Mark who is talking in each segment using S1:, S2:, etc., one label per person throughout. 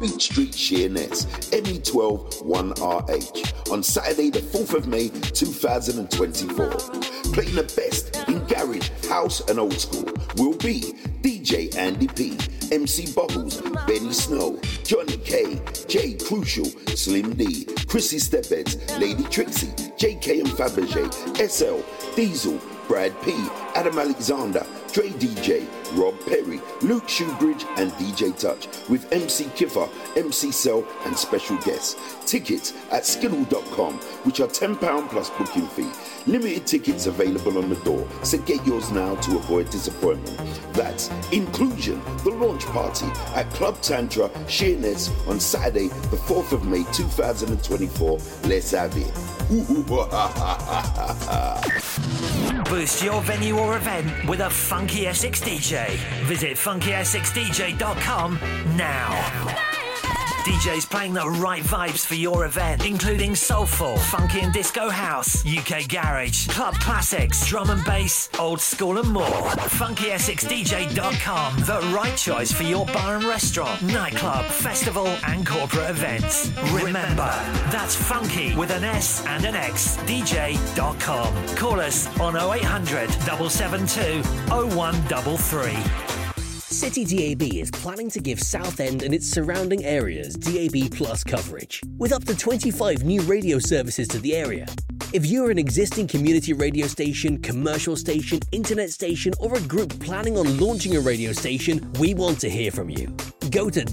S1: Beach Street, Sheerness, ME12 1RH, on Saturday the 4th of May 2024. Playing the best in garage, house and old school will be DJ Andy P, MC Bubbles, Benny Snow, Johnny K, Jay Crucial, Slim D, Chrissy Stepheads, Lady Trixie, JK and Fabergé, SL, Diesel, Brad P, Adam Alexander, Dre DJ, Rob Perry, Luke Shoebridge and DJ Touch with MC Kiffer, MC Cell and special guests. Tickets at skiddle.com, which are £10 plus booking fee. Limited tickets available on the door, so get yours now to avoid disappointment. That's Inclusion, the launch party at Club Tantra, Sheerness on Saturday the 4th of May 2024. Let's have it.
S2: Boost your venue or event with a Funky Essex DJ. Visit funkyessexdj.com now. DJs playing the right vibes for your event, including soulful, funky and disco house, UK garage, club classics, drum and bass, old school and more. funkyessexdj.com, the right choice for your bar and restaurant, nightclub, festival and corporate events. Remember, that's funky with an S and an X, DJ.com. Call us on 0800 772 0133.
S3: City DAB is planning to give Southend and its surrounding areas DAB Plus coverage, with up to 25 new radio services to the area. If you're an existing community radio station, commercial station, internet station, or a group planning on launching a radio station, we want to hear from you. Go to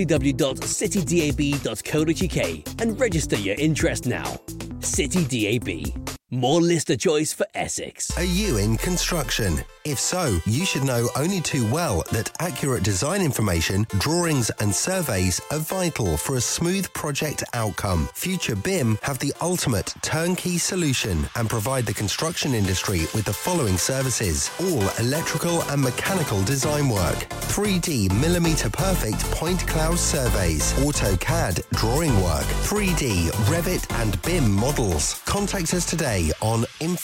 S3: www.citydab.co.uk and register your interest now. City DAB. More listener choice for Essex.
S4: Are you in construction? If so, you should know only too well that accurate design information, drawings and surveys are vital for a smooth project outcome. Future BIM have the ultimate turnkey solution and provide the construction industry with the following services. All electrical and mechanical design work, 3D millimeter perfect point cloud surveys, AutoCAD drawing work, 3D Revit and BIM models. Contact us today on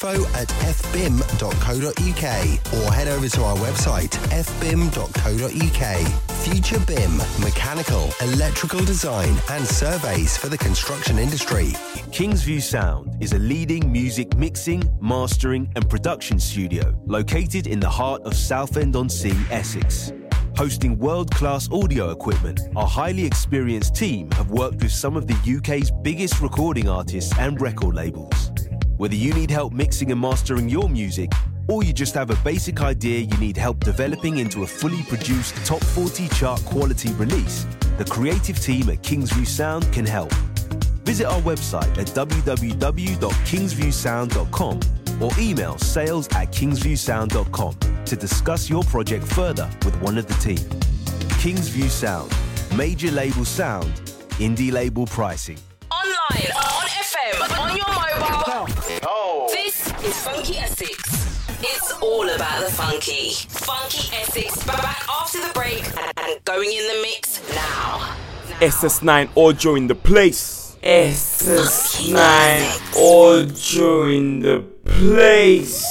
S4: info@fbim.co.uk or head over to our website fbim.co.uk. Future BIM, mechanical, electrical design and surveys for the construction industry.
S5: Kingsview Sound is a leading music mixing, mastering and production studio located in the heart of Southend-on-Sea, Essex. Hosting world-class audio equipment, our highly experienced team have worked with some of the UK's biggest recording artists and record labels. Whether you need help mixing and mastering your music, or you just have a basic idea you need help developing into a fully produced top 40 chart quality release, the creative team at Kingsview Sound can help. Visit our website at www.kingsviewsound.com or email sales@kingsviewsound.com to discuss your project further with one of the team. Kingsview Sound, major label sound, indie label pricing.
S6: Online, on FM, on your mobile. Oh. This is Funky Essex. It's all about the funky. Funky Essex, back after the break and going in the mix now.
S7: SS9 Audio in the place. SS9 Audio in the place.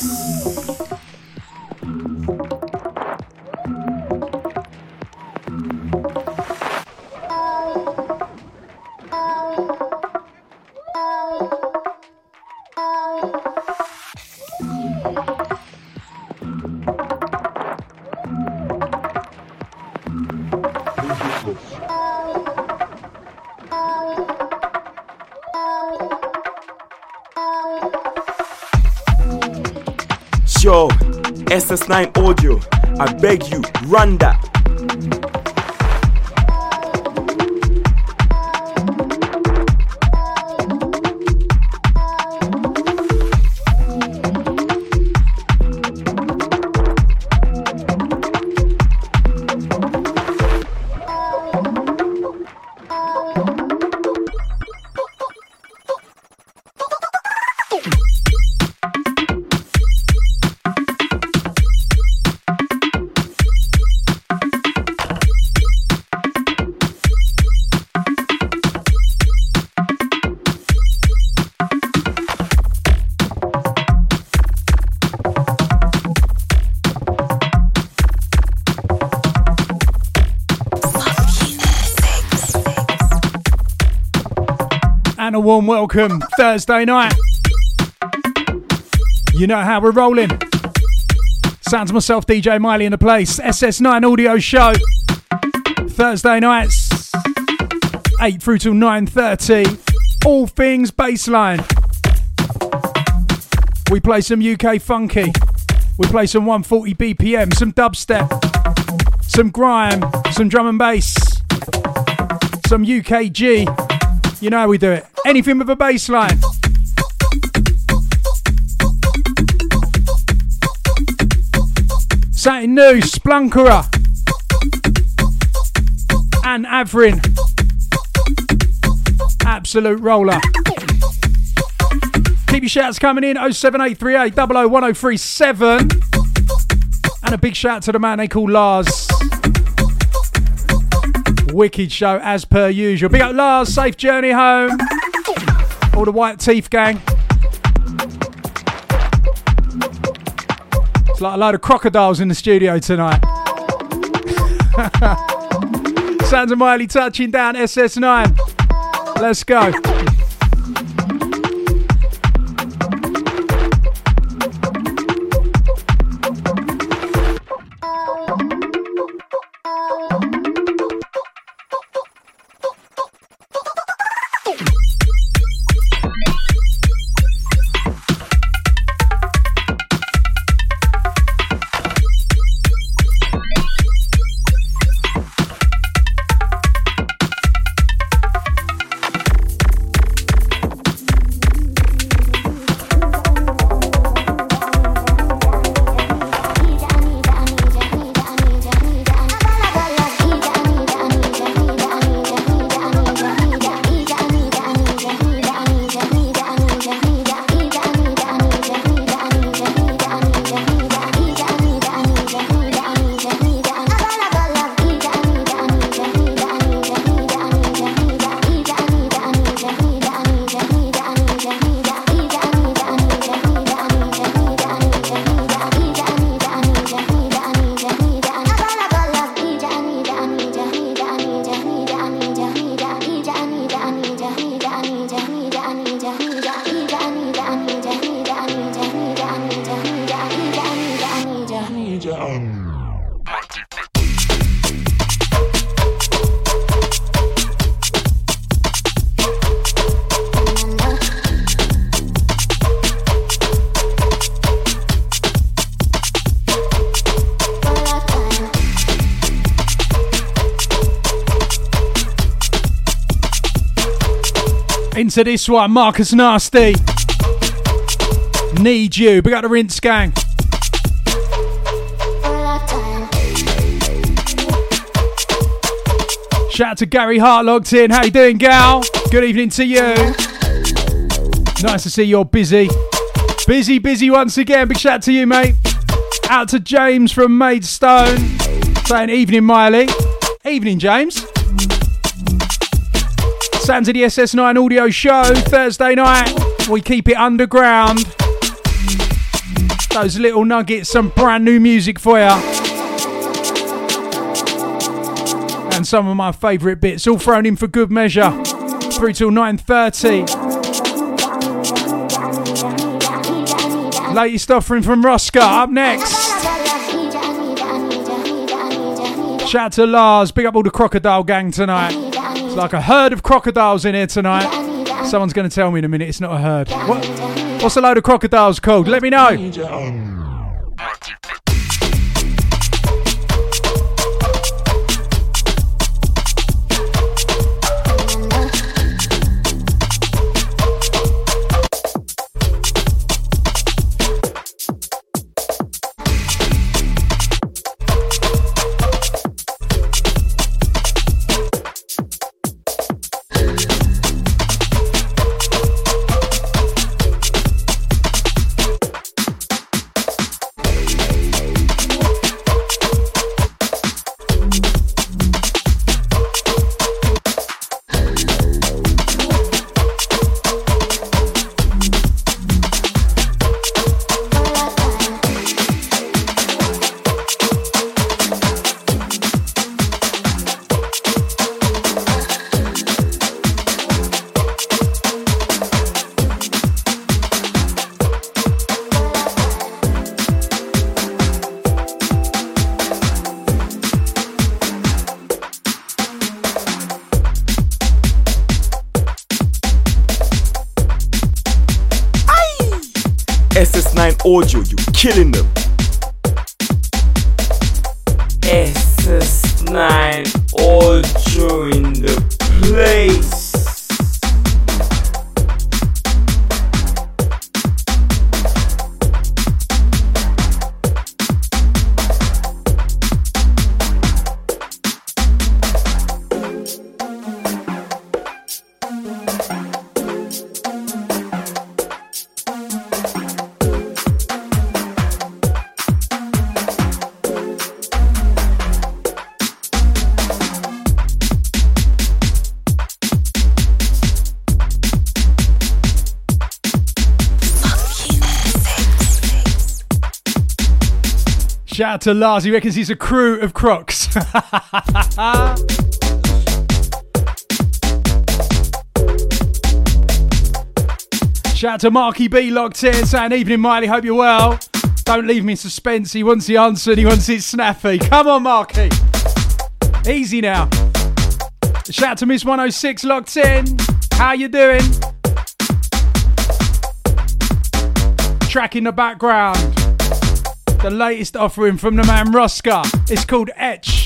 S7: Yo, SS9 Audio, I beg you, run that.
S8: And a warm welcome Thursday night. You know how we're rolling. Sounds of myself, DJ Miley in the place. SS9 audio show. Thursday nights, 8 through till 9:30. All things bassline. We play some UK funky. We play some 140 BPM, some dubstep, some grime, some drum and bass, some UKG. You know how we do it. Anything with a bass line. Something new, Splunkerer and Avrin. Absolute roller. Keep your shouts coming in, 07838 001037. And a big shout to the man they call Lars. Wicked show as per usual. Big up Lars, safe journey home. All the White Teeth gang. It's like a load of crocodiles in the studio tonight. Sounds of Miley touching down SS9. Let's go. Into this one, Marcus Nasty. Need You. Big up the Rinse gang. Shout out to Gary Hart logged in. How you doing, gal? Good evening to you. Nice to see you're busy. Busy once again. Big shout out to you, mate. Out to James from Maidstone. Saying evening, Miley. Evening, James. Sounds of the SS9 audio show. Thursday night. We keep it underground. Those little nuggets, some brand new music for you. And some of my favourite bits, all thrown in for good measure. Through till 9:30. Latest offering from Rosca up next. Shout out to Lars, big up all the crocodile gang tonight. It's like a herd of crocodiles in here tonight. Someone's going to tell me in a minute it's not a herd. What's a load of crocodiles called? Let me know.
S7: SS9 Audio, you killing them.
S9: SS9 Audio in the place.
S8: Shout out to Lars, he reckons he's a crew of Crocs. Shout out to Marky B locked in, saying evening Miley, hope you're well. Don't leave me in suspense, he wants the answer and he wants it snappy. Come on Marky. Easy now. Shout out to Miss 106 locked in. How you doing? Track in the background. The latest offering from the man Ruska. It's called Etch.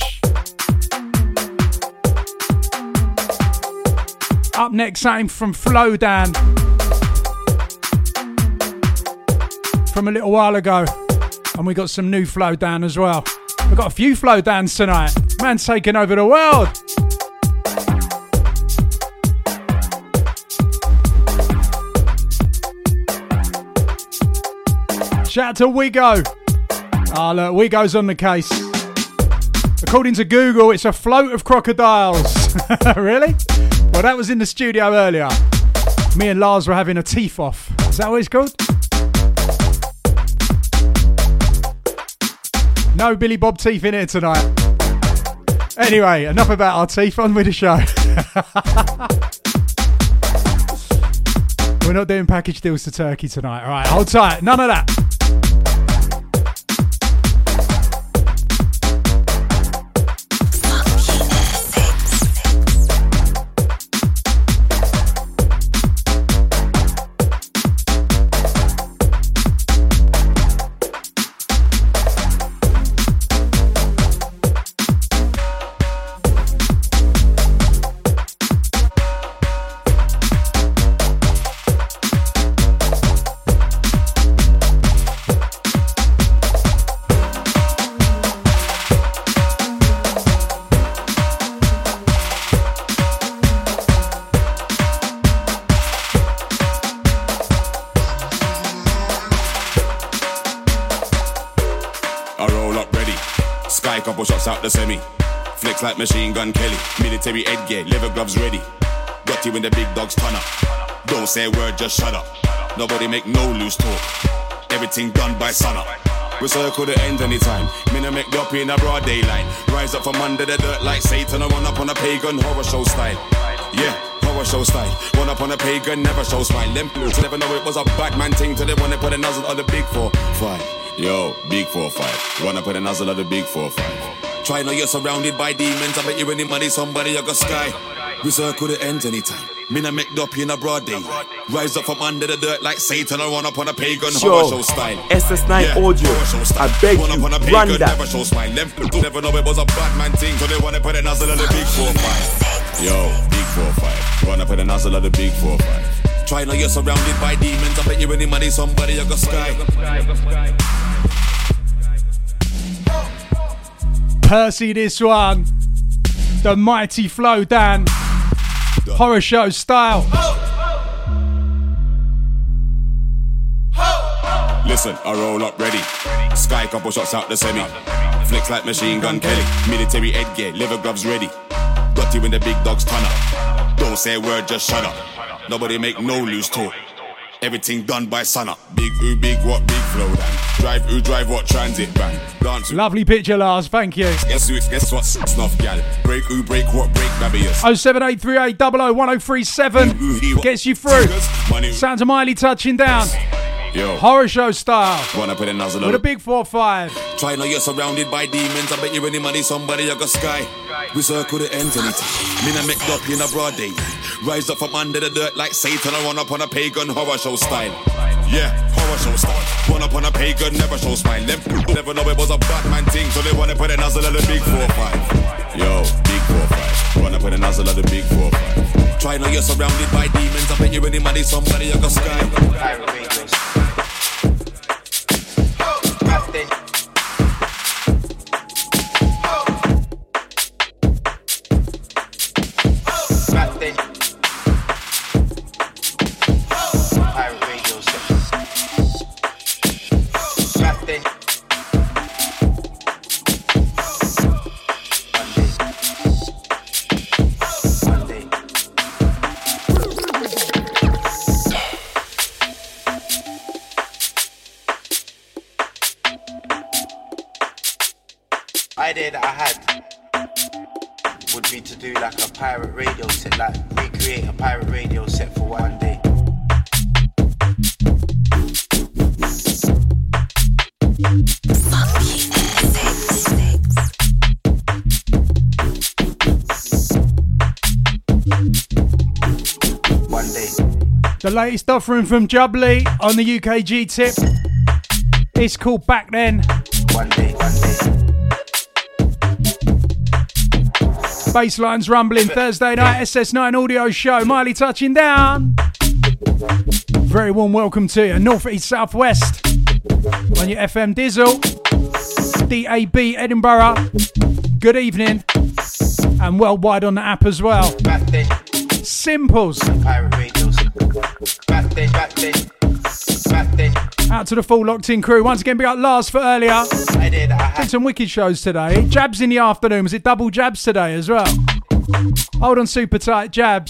S8: Up next, something from Flowdan. From a little while ago. And we got some new Flowdan as well. We've got a few Flowdans tonight. Man's taking over the world. Shout out to Wigo. Ah, look, Wigo's on the case. According to Google, it's a float of crocodiles. Really? Well, that was in the studio earlier. Me and Lars were having a teeth off. Is that what it's called? No Billy Bob teeth in here tonight. Anyway, enough about our teeth. On with the show. We're not doing package deals to Turkey tonight. All right, hold tight. None of that.
S10: Out the semi, flex like Machine Gun Kelly, military headgear, leather gloves ready. Got you when the big dogs turn up. Don't say a word, just shut up. Nobody make no loose talk. Everything done by sunup. We circle the end anytime. Me no make up in a broad daylight. Rise up from under the dirt like Satan. I run up on a pagan horror show style. Yeah, horror show style. Run up on a pagan, never show smile. Them blue, never know it was a bad man thing till they wanna put a nozzle on the big 4-5. Yo, big 4-5. Wanna put a nozzle on the big 4-5. Try now you're surrounded by demons. I bet you any money, somebody you got sky. We circle the ends anytime. Me no make up in a broad day. Rise up from under the dirt like Satan. I run up on a pagan horror show style.
S7: SS9 Audio. I beg you, run that.
S10: Never show smile. Them never know it was a bad man thing. So they wanna put a nozzle on the big 4-5. Yo, big 4-5. Wanna put a nozzle on the big 4-5. Try now you're surrounded by demons. I bet you any money, somebody you got sky.
S8: Percy, this one. The mighty Flowdan. Horror show style.
S10: Listen, I roll up ready. Sky couple shots out the semi. Flex like Machine Gun Kelly. Military headgear, leather gloves ready. Got you when the big dogs turn up. Don't say a word, just shut up. Nobody make no loose talk. Everything done by sunup. Big who big what big flow down. Drive who drive what transit bang. Dance.
S8: Lovely picture, Lars. Thank you.
S10: Guess what snuff gal. Break who break what break babbies.
S8: 07838 001037 gets you through. Sounds of Miley touching down.
S10: Yo.
S8: Horror show style.
S10: Wanna put a nozzle
S8: with a big 4-5.
S10: Try now you're surrounded by demons. I bet you any money, somebody you got sky. We circle the ends anytime. Me no make up in a broad day. Rise up from under the dirt like Satan and run up on a pagan horror show style. Yeah, horror show style. Run up on a pagan, never show smile. Them never know it was a Batman thing, so they wanna put a nozzle of the big 4-5. Yo, big 4-5. Run up with a nozzle of the big 4-5. Try now you're surrounded by demons. I bet you any money, somebody you go sky.
S11: idea that I had would be to do like a pirate radio set, like recreate a pirate radio set for one day. One day.
S8: The latest offering from Jubbly on the UKG tip. It's called Back Then.
S11: One day, one day.
S8: Bassline's rumbling. Thursday night SS9 audio show. Miley touching down. Very warm welcome to you. North, east, south, west. On your FM Dizzle. DAB Edinburgh. Good evening. And worldwide on the app as well. Simples.
S11: Pirate radios. Back then, back then. Back then.
S8: Out to the full locked in crew. Once again, big up Lars for earlier. Did some wicked shows today. Jabs in the afternoon. Was it double jabs today as well? Hold on, super tight Jabs.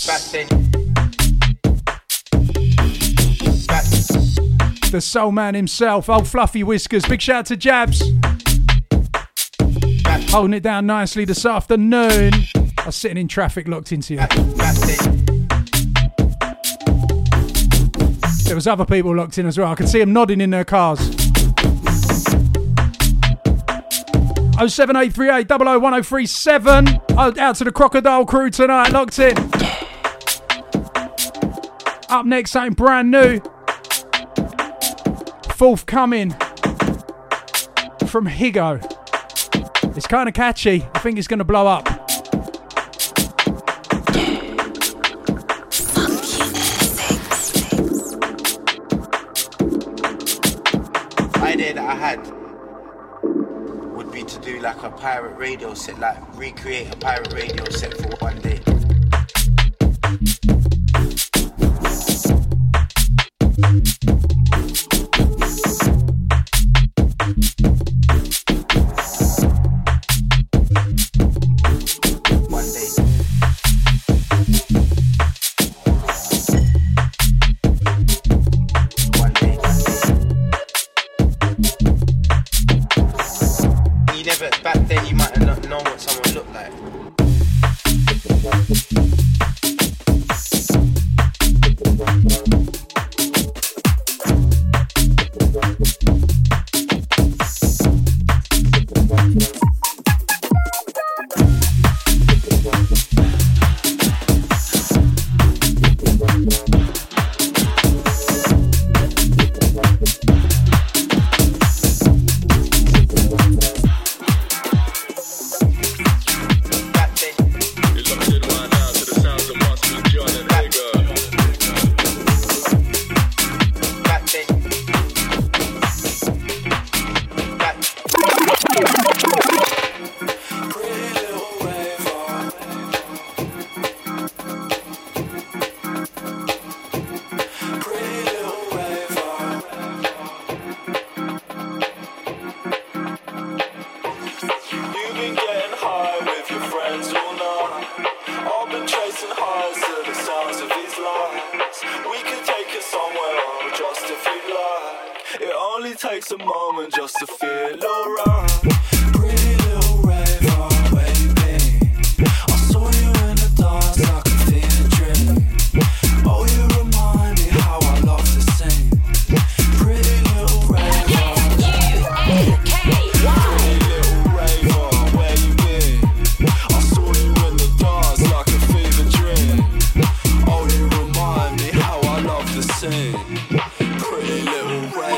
S8: The soul man himself, old Fluffy Whiskers. Big shout out to Jabs. Holding it down nicely this afternoon. I was sitting in traffic locked into you. There was other people locked in as well. I could see them nodding in their cars. 07838 001037. Out to the Crocodile crew tonight, locked in. Up next, something brand new. Forthcoming from Higo. It's kind of catchy. I think it's going to blow up.
S11: Idea that I had would be to do like a pirate radio set, like recreate a pirate radio set for one day.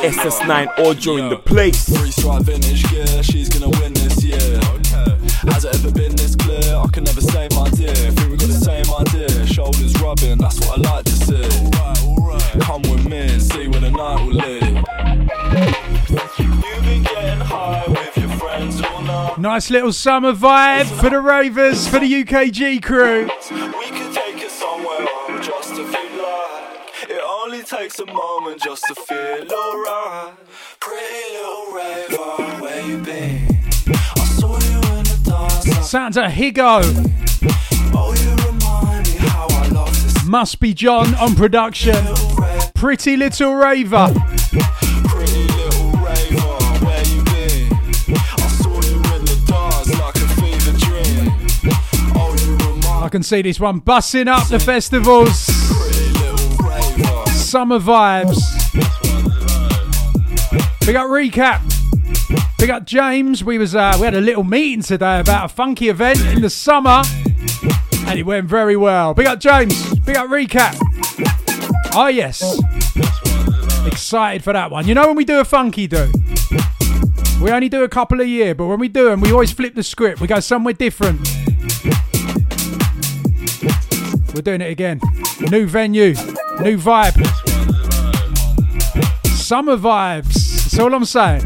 S7: SS9 Audio in the place.
S12: Three-stripe vintage gear, she's gonna win this year. Has it ever been this clear? I can never say my dear. Think we got the same idea. Shoulders rubbing, that's what I like to see. Alright. Come with me and see where the night will lead. You've been getting high with your friends all night.
S8: Nice little summer vibe for the ravers, for the UKG crew.
S12: We could take it somewhere just to feel like. It only takes a moment just to feel alright. Pretty little raver, where you been? I saw you in the dark.
S8: Sounds a Higo.
S12: Oh, you remind me how I love this.
S8: Must be John on production. Pretty little raver.
S12: Pretty little raver, where you been? I saw you in the dark like a fever dream. Oh, you remind.
S8: I can see this one bussing up the festivals.
S12: Pretty little raver.
S8: Summer vibes. Big up Recap. Big up James. We had a little meeting today about a funky event in the summer, and it went very well. Big up James. Big up Recap. Oh yes. Excited for that one. You know when we do a funky do, we only do a couple a year, but when we do them, we always flip the script. We go somewhere different. We're doing it again. New venue, new vibe. Summer vibes. That's all I'm saying.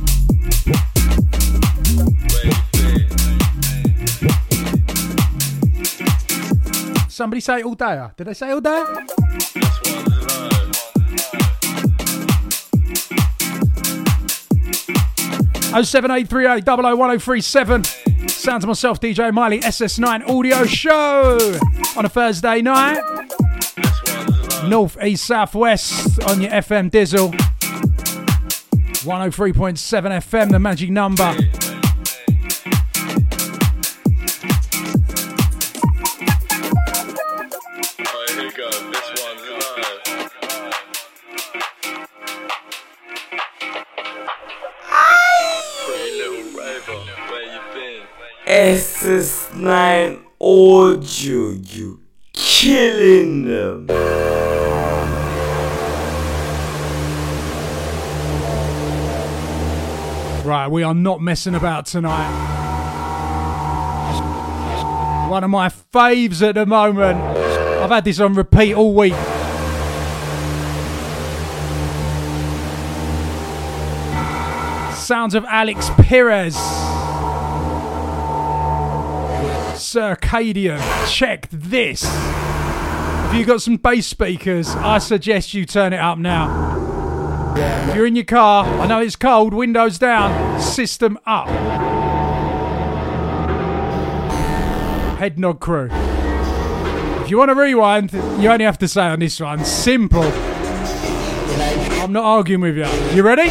S8: Somebody say all day. Did they say all day? 07838 001037. Sound to myself, DJ Miley, SS9 Audio Show on a Thursday night. North, east, south, west on your FM Dizzle. 103.7 FM, the magic number.
S9: SS9 Audio, you killing them.
S8: Right, we are not messing about tonight. One of my faves at the moment. I've had this on repeat all week. Sounds of Alex Perez. Circadian. Check this. If you've got some bass speakers, I suggest you turn it up now. If you're in your car, I know it's cold, windows down, system up. Head nod crew. If you want to rewind, you only have to say on this one, simple. I'm not arguing with you. You ready?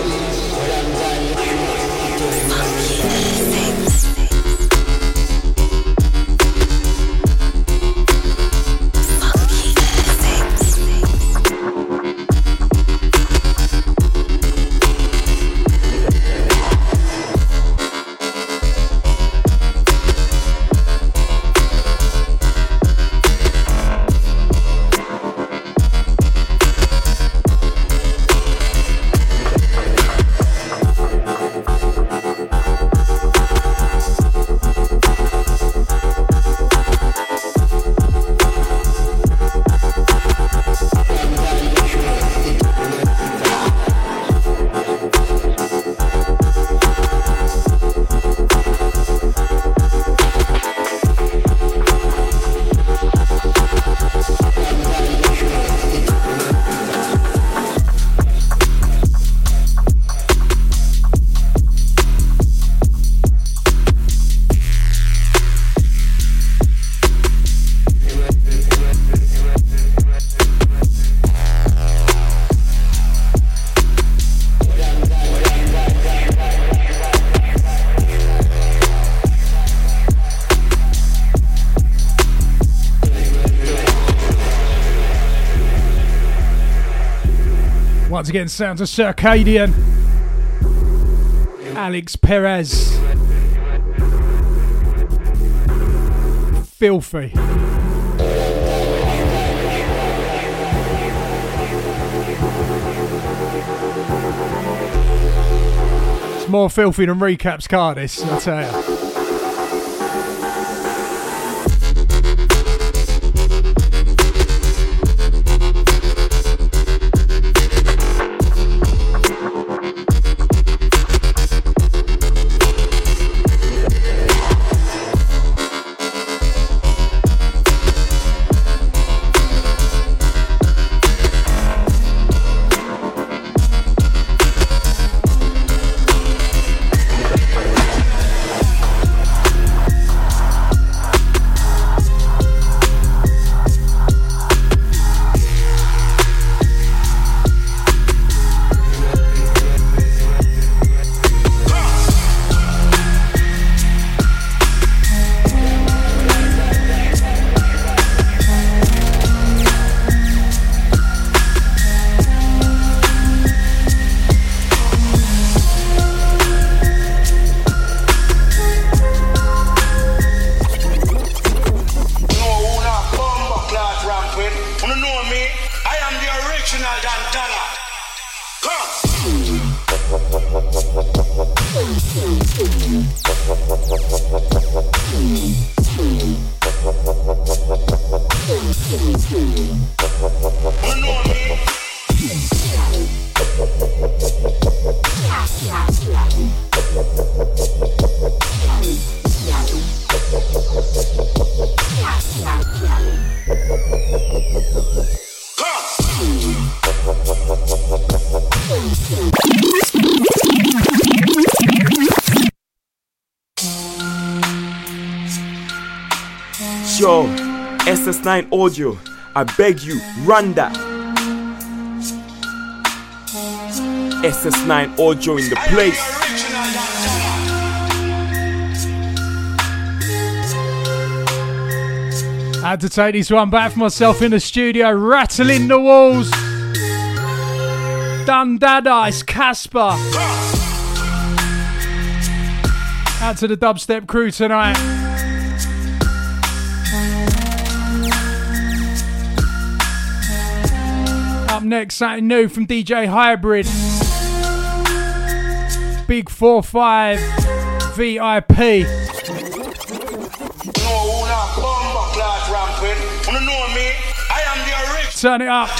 S8: Once again, sounds of Circadian. Alex Perez. Filthy. more filthy than recaps car, this, I'll tell you.
S7: Yo, SS9 Audio, I beg you, run that. SS9 Audio in the place.
S8: I had to take this one back for myself in the studio, rattling the walls. Dun Dada, it's Casper. Out to the dubstep crew tonight. Up next, something new from DJ Hybrid. Big 4-5 VIP. Turn it up.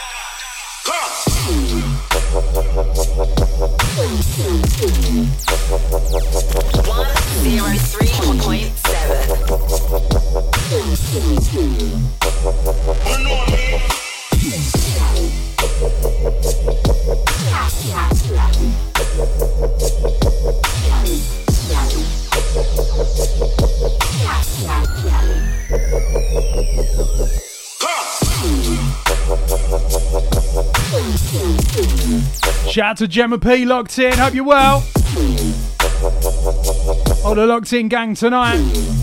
S8: 103.7. Shout out to Gemma P, locked in. Hope you're well. All the locked in gang tonight.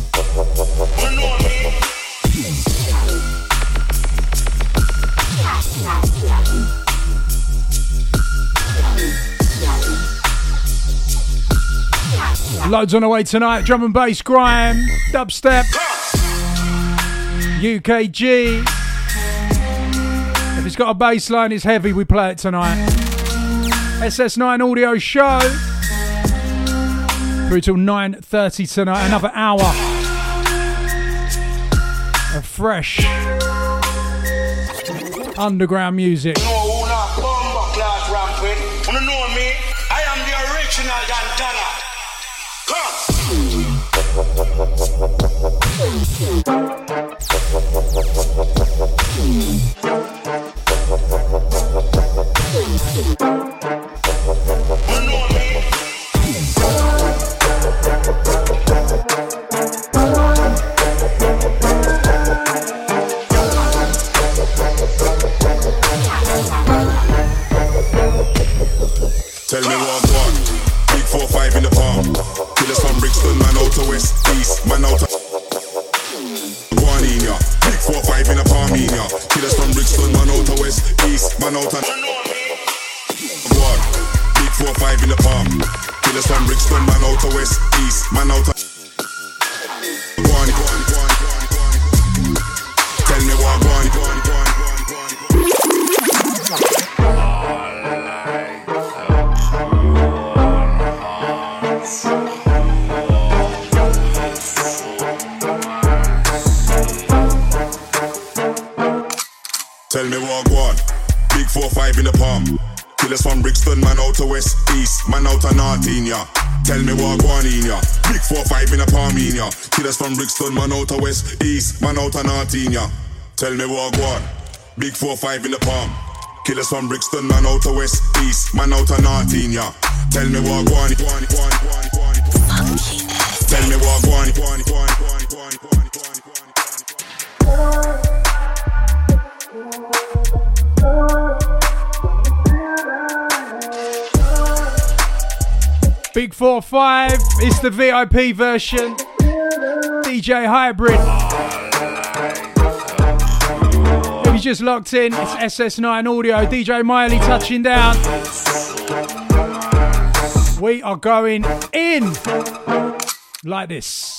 S8: Loads on the way tonight. Drum and bass, grime, dubstep, UKG. If it's got a bass line, it's heavy. We play it tonight. SS9 Audio Show through till 9:30 tonight. Another hour of fresh underground music.
S10: Tell me what one. Big 4-5 in the palm. Killers from Brixton, man out to West East, man out to Guaninia. Big 4-5 in the palm, killers from Brixton, man out to West East, man out to one. Big 4-5 in the palm. Killers from Brixton, man out to West East, man out to Guaninia. Tell me what one. Tell me what go on. Big 4-5 in the palm. Killers from Brixton, man out to West East, man out to North in ya. Tell me what go on in ya. Big 4-5 in the palm in ya. Killers from Brixton, man out to West East, man out to North in ya. Tell me what go on. Big 4-5 in the palm. Killers from Brixton, man out to West East, man out to North in ya. Tell me what go on. Tell me what go on.
S8: Big 4-5, it's the VIP version. DJ Hybrid. If you just locked in, it's SS9 Audio. DJ Miley touching down. We are going in like this.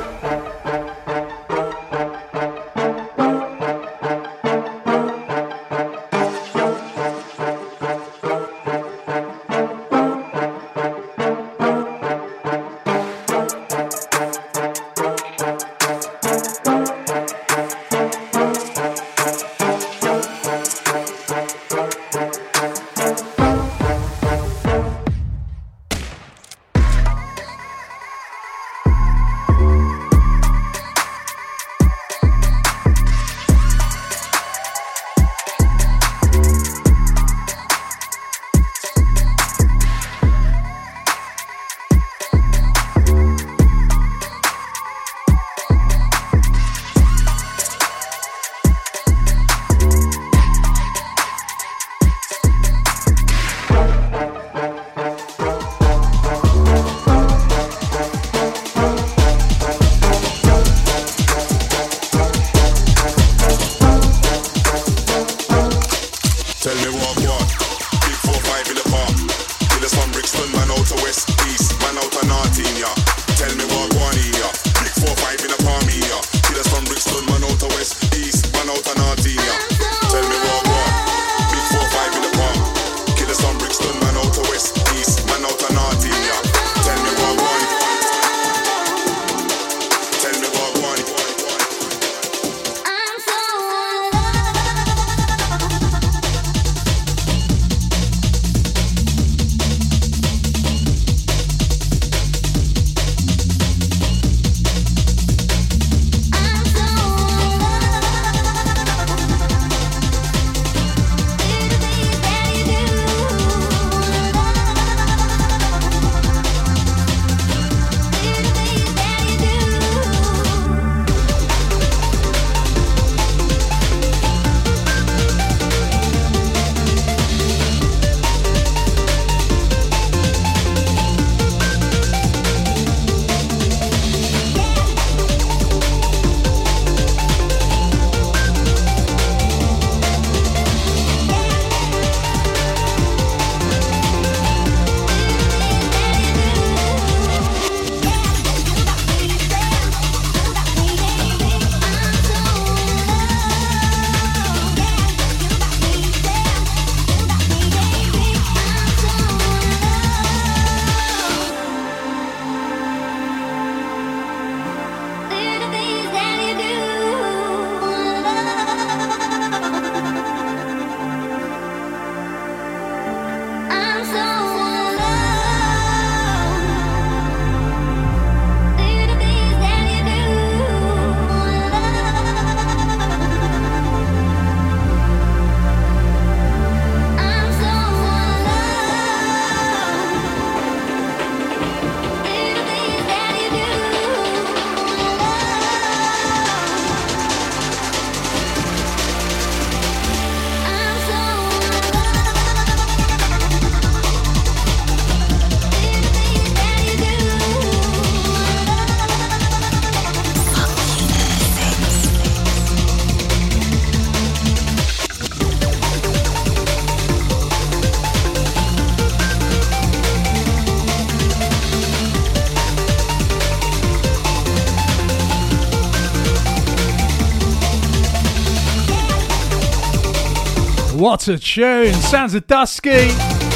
S8: What a tune. Sounds of Dusky.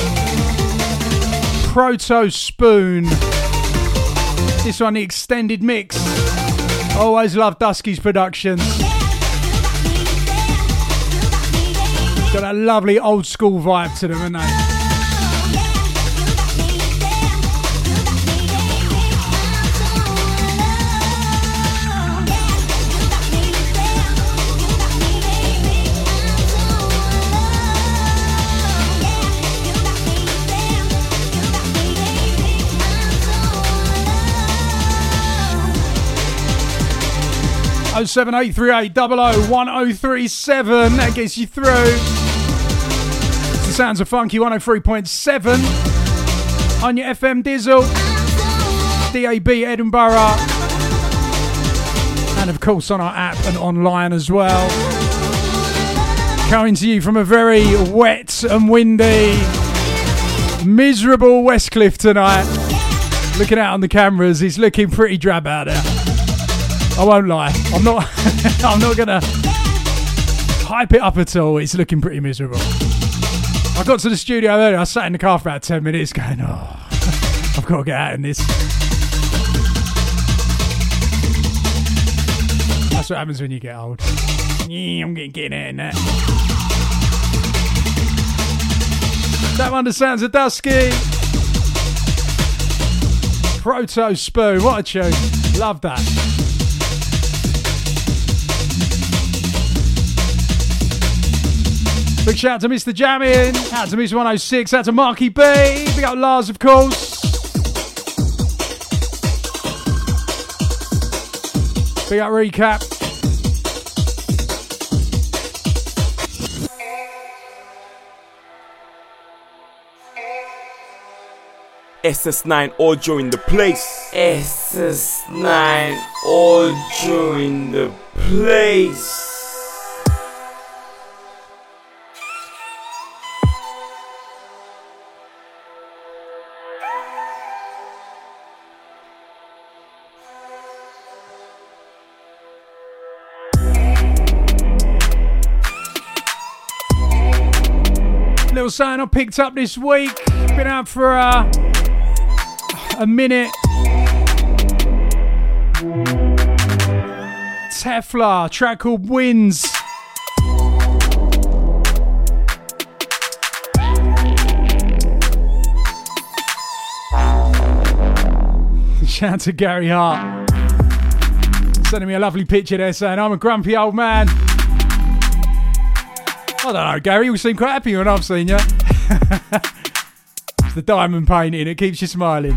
S8: Proto Spoon. This one, the extended mix. Always love Dusky's productions. Got a lovely old school vibe to them, haven't they? Oh 07838 001037. That gets you through. It's the sounds of Funky 103.7 on your FM Dizzle, DAB Edinburgh, and of course on our app and online as well. Coming to you from a very wet and windy, miserable Westcliff tonight. Looking out on the cameras, it's looking pretty drab out there. I won't lie, I'm not gonna hype it up at all. It's looking pretty miserable. I got to the studio earlier, I sat in the car for about 10 minutes going, I've got to get out in this. That's what happens when you get old. Yeah, I'm getting out in that. That one, the sounds of Dusky. Proto Spoon, what a tune. Love that. Big shout out to Mr. Jammin', out to Mr. 106, out to Marky B, big up Lars, of course. Big up Recap.
S7: SS9 Audio in the place.
S9: SS9 Audio in the place.
S8: Little something I picked up this week. Been out for a minute. Tefla, track called Winds. Shout out to Gary Hart. Sending me a lovely picture there saying I'm a grumpy old man. I don't know, Gary, you seem quite happy when I've seen you. It's the diamond painting, it keeps you smiling.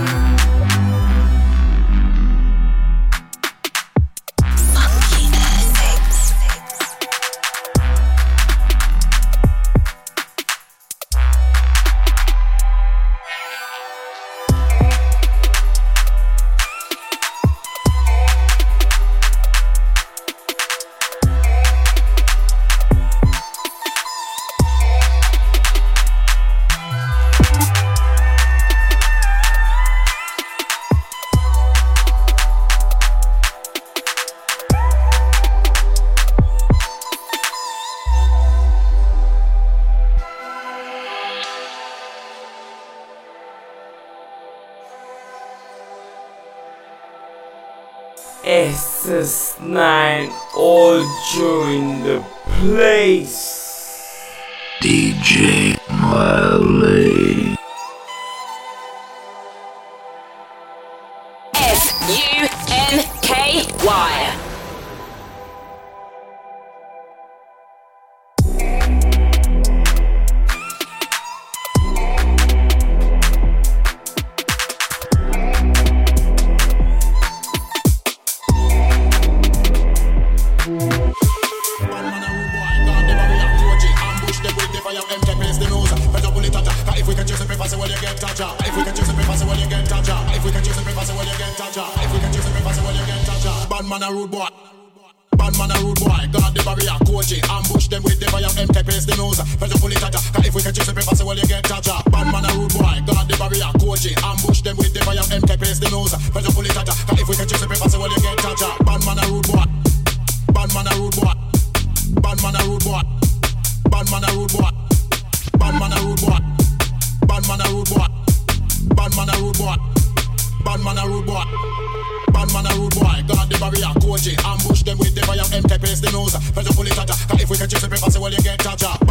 S9: SS9 Audio in the place.
S13: DJ Miley.
S6: FUNKY.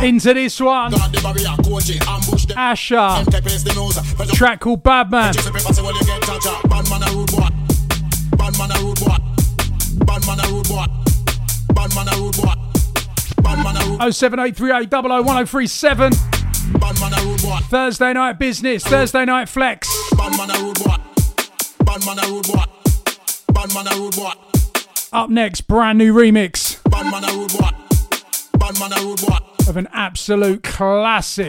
S8: Into this one. Asher. Track called Bad Man. 07838 001037. Thursday night business, Thursday night flex. Up next, brand new remix of an absolute classic.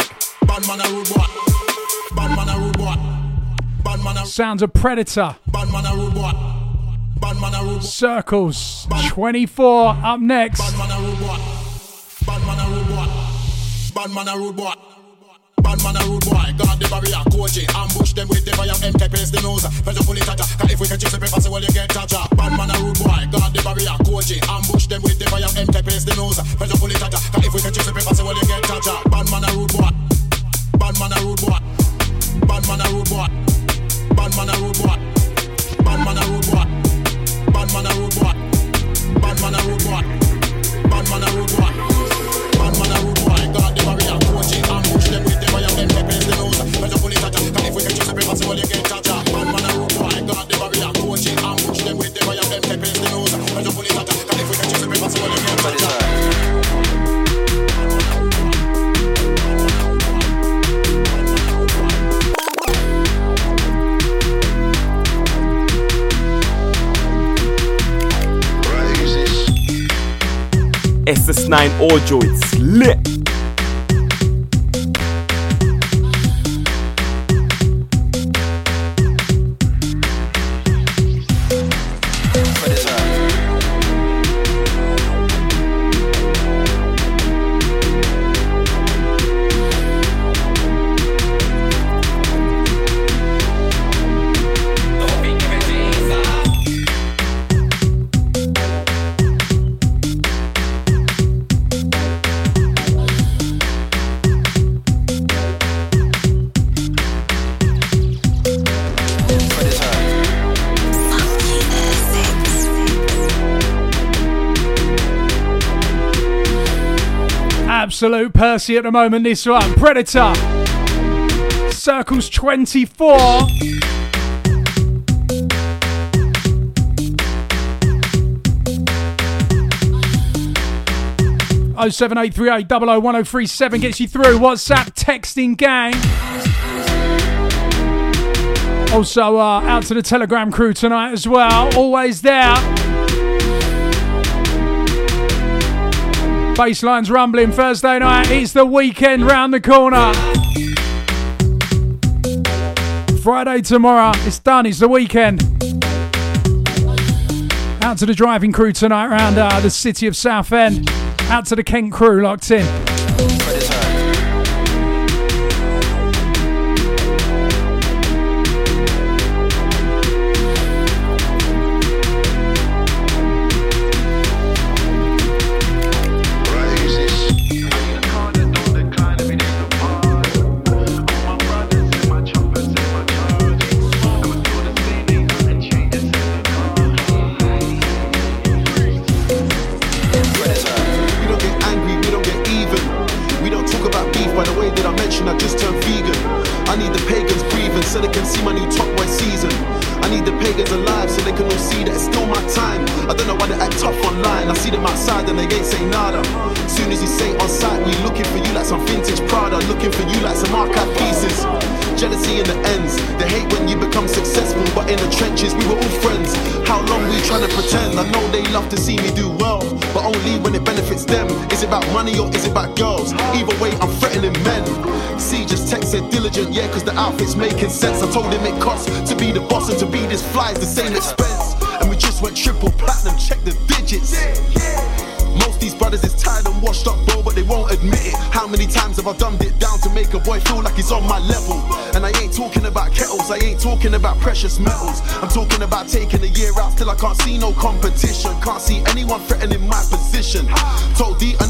S8: Sounds of Predator. Circles 24 up next.
S14: Bad man a rude boy. Bad man a rude boy. Guard the barrier, coach it. Ambush them with the fire. MK pace the nose. Pressure pull it at ya. Cause if we can chase the paper, so well you get toucha. Bad man a rude boy. Guard the barrier, coach it. Ambush them with the fire. MK pace the nose. Pressure pull it at ya. Cause if we can chase the paper, so well you get toucha. Bad man a rude boy. Bad man a rude boy. Bad man a rude boy. Bad man a rude boy. Bad man a rude boy. Bad man a rude boy. Bad man a rude boy. Bad man a rude boy. Bad man a rude boy. Guard the barrier, coach it. Ambush them with the fire. MK pace the nose. Pressure pull it at ya. Cause if we can chase the paper, so well you get toucha. Bad man a rude boy. Guard the barrier, coach it. Ambush them with the fire. MK pace the nose. Pressure pull it at ya. Cause if we can chase the paper, so well you get toucha.
S7: SS9 Audio, it's lit.
S8: Absolute Percy at the moment, this one. Predator. Circles 24. Oh 7838 001037 gets you through. WhatsApp texting gang. Also out to the Telegram crew tonight as well. Always there. Bassline's rumbling Thursday night. It's the weekend round the corner. Friday tomorrow. It's done. It's the weekend. Out to the driving crew tonight round the city of Southend. Out to the Kent crew locked in.
S15: Yeah, cause the outfit's making sense. I told him it costs to be the boss and to be this fly is the same expense. And we just went triple platinum, check the digits. Most these brothers is tired and washed up, bro, but they won't admit it. How many times have I dumbed it down to make a boy feel like he's on my level? And I ain't talking about kettles, I ain't talking about precious metals. I'm talking about taking a year out till I can't see no competition. Can't see anyone threatening my position. Told D I need to show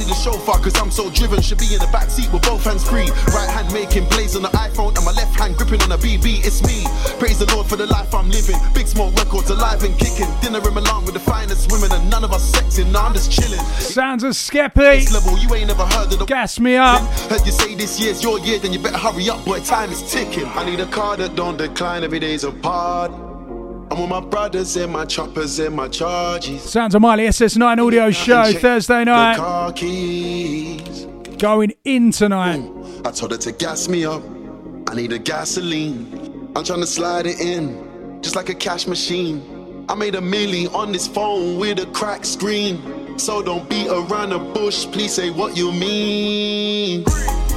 S15: far cause I'm so driven. Should be in the back seat with both hands free. Right hand making plays on the iPhone and my left hand gripping on a BB. It's me. Praise the Lord for the life I'm living. Big Smoke Records alive and kicking. Dinner in Milan with the finest women and none of us sexing. Now I'm just chilling.
S8: Sounds of Skeppy.
S15: This level you ain't never heard of the
S8: gas me up.
S15: Heard you say this year's your year, then you better hurry up, boy. Time is ticking. I need a car that don't decline. Every day's a part. I'm with my brothers and my choppers and my charges.
S8: Sounds of Miley SS9 audio show Thursday night.
S15: Car keys.
S8: Going in tonight.
S15: I told her to gas me up. I need a gasoline. I'm trying to slide it in, just like a cash machine. I made a milli on this phone with a cracked screen. So don't beat around the bush, please say what you mean.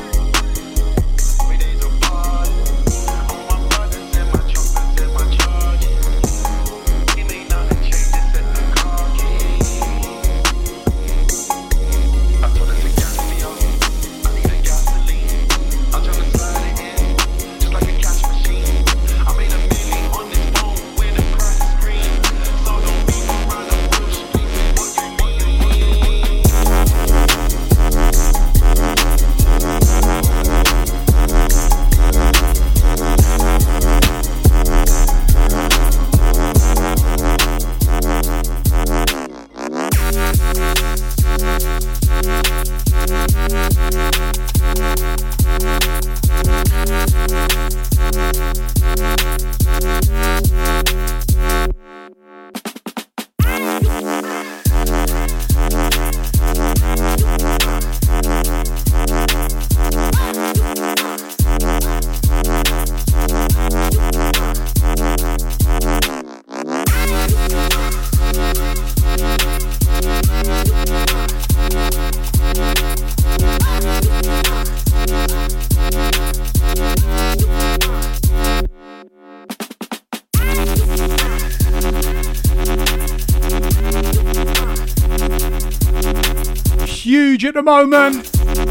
S8: Huge at the moment.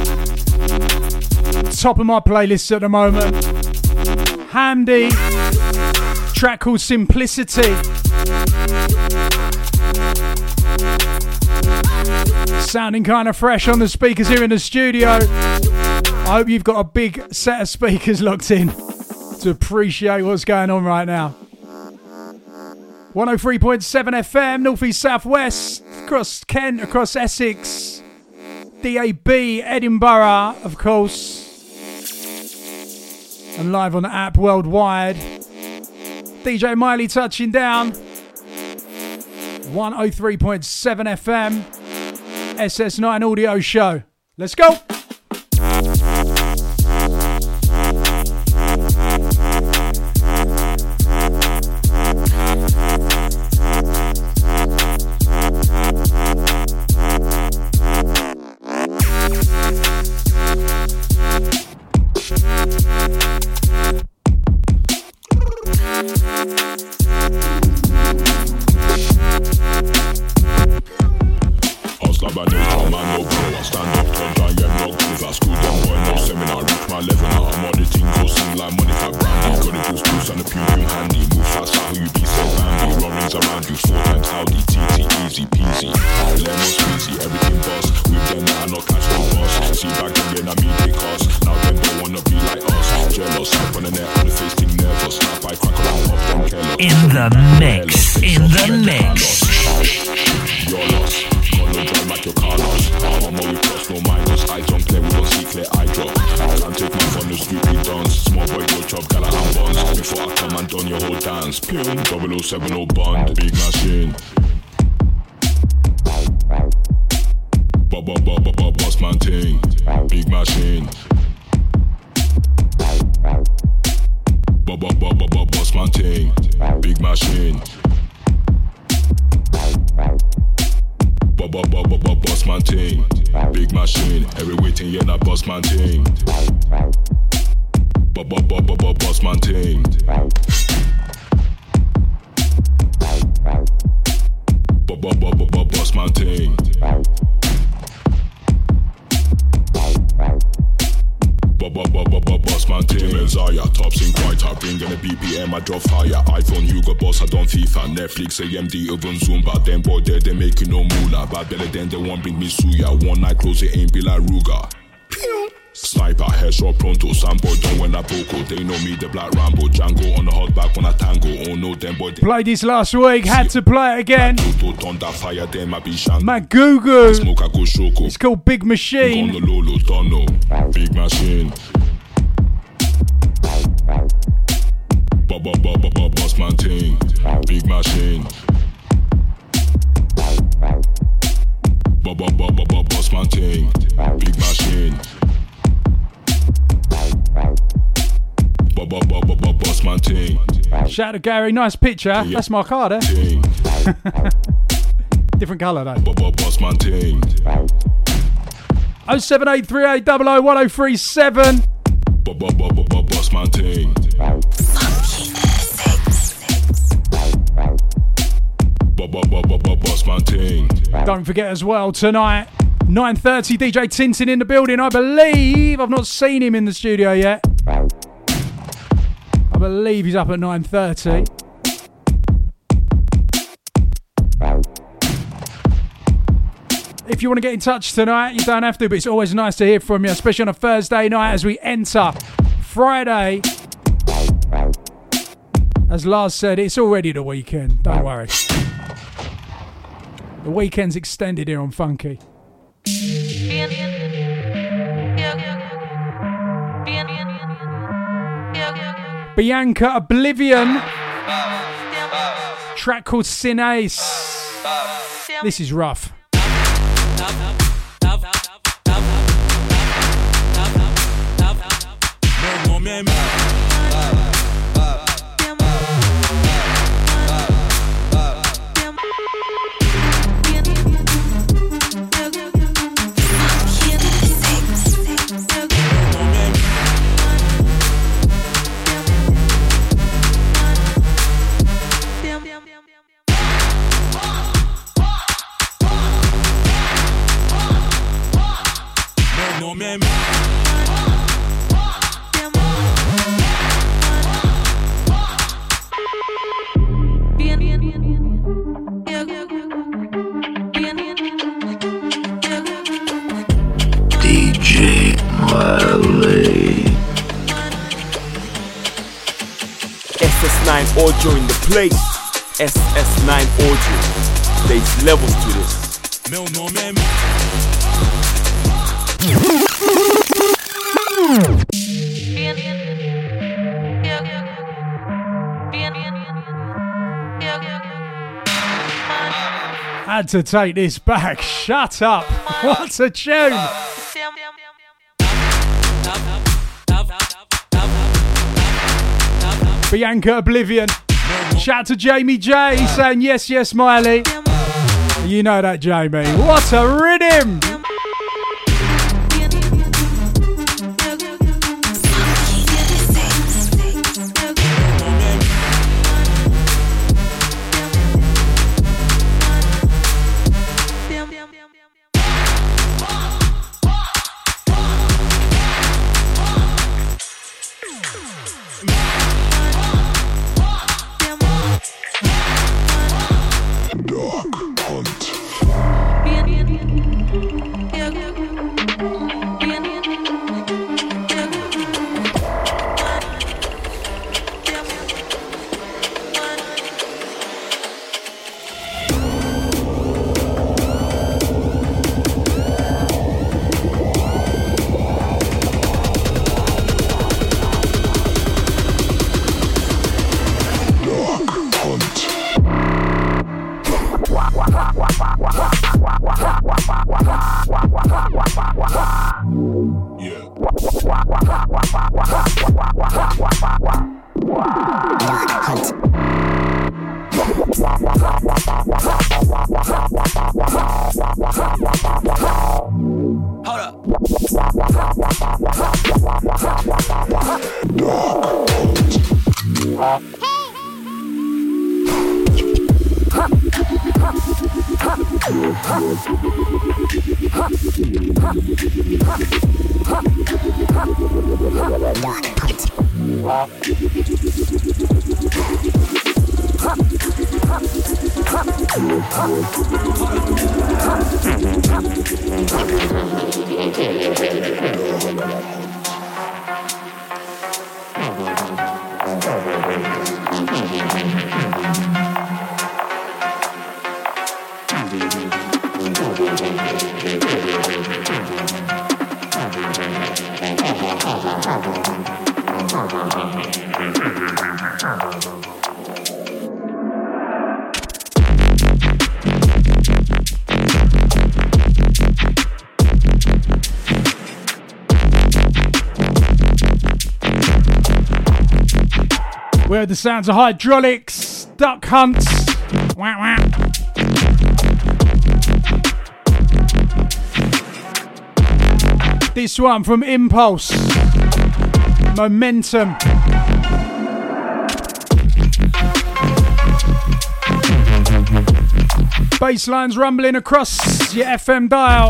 S8: Top of my playlist at the moment. Hamdi. Track called Simplicity. Sounding kind of fresh on the speakers here in the studio. I hope you've got a big set of speakers locked in to appreciate what's going on right now. 103.7 FM, North East South West, across Kent, across Essex, DAB, Edinburgh, of course, and live on the app worldwide. DJ Miley touching down, 103.7 FM, SS9 audio show. Let's go!
S16: Boss man team Messiah, tops in quite high, bringing the BPM I drop higher. iPhone Hugo boss, I don't FIFA. Netflix, AMD, even Zoom, but them boy there they making no moolah. Bad belly then they won't bring me suya. One night close it ain't be like Ruger. Sniper, headshot pronto, some boy don't when I vocal. They know me, the Black Rambo, Django on the hot back when I tango. Oh no, them boy.
S8: Played this last week, had to play it again. Magugu. It's called Big Machine.
S16: Big Machine. Boss man ting. Big Machine. Boss man ting. Big Machine. Boss man ting.
S8: Shout out to Gary, nice picture. That's my card, eh? Different colour though.
S16: Boss man ting.
S8: 07838001037.
S16: Boss man ting. Boss man ting.
S8: Don't forget as well tonight, 9:30, DJ Tintin in the building. I believe I've not seen him in the studio yet. I believe he's up at 9:30. If you want to get in touch tonight, you don't have to, but it's always nice to hear from you, especially on a Thursday night as we enter Friday. As Lars said, it's already the weekend. Don't worry. The weekend's extended here on Funky. Bianca Oblivion. Track called Sinace. This is rough.
S13: DJ Miley.
S7: SS9 audio in the place. SS9 audio. There's levels to this.
S8: Had to take this back. Shut up. What a tune. Bianca Oblivion. Shout out to Jamie J saying yes, yes, Miley. You know that, Jamie. What a rhythm. We heard the sounds of Hydraulics, Duck Hunts. Wah, wah. This one from Impulse, Momentum. Basslines rumbling across your FM dial.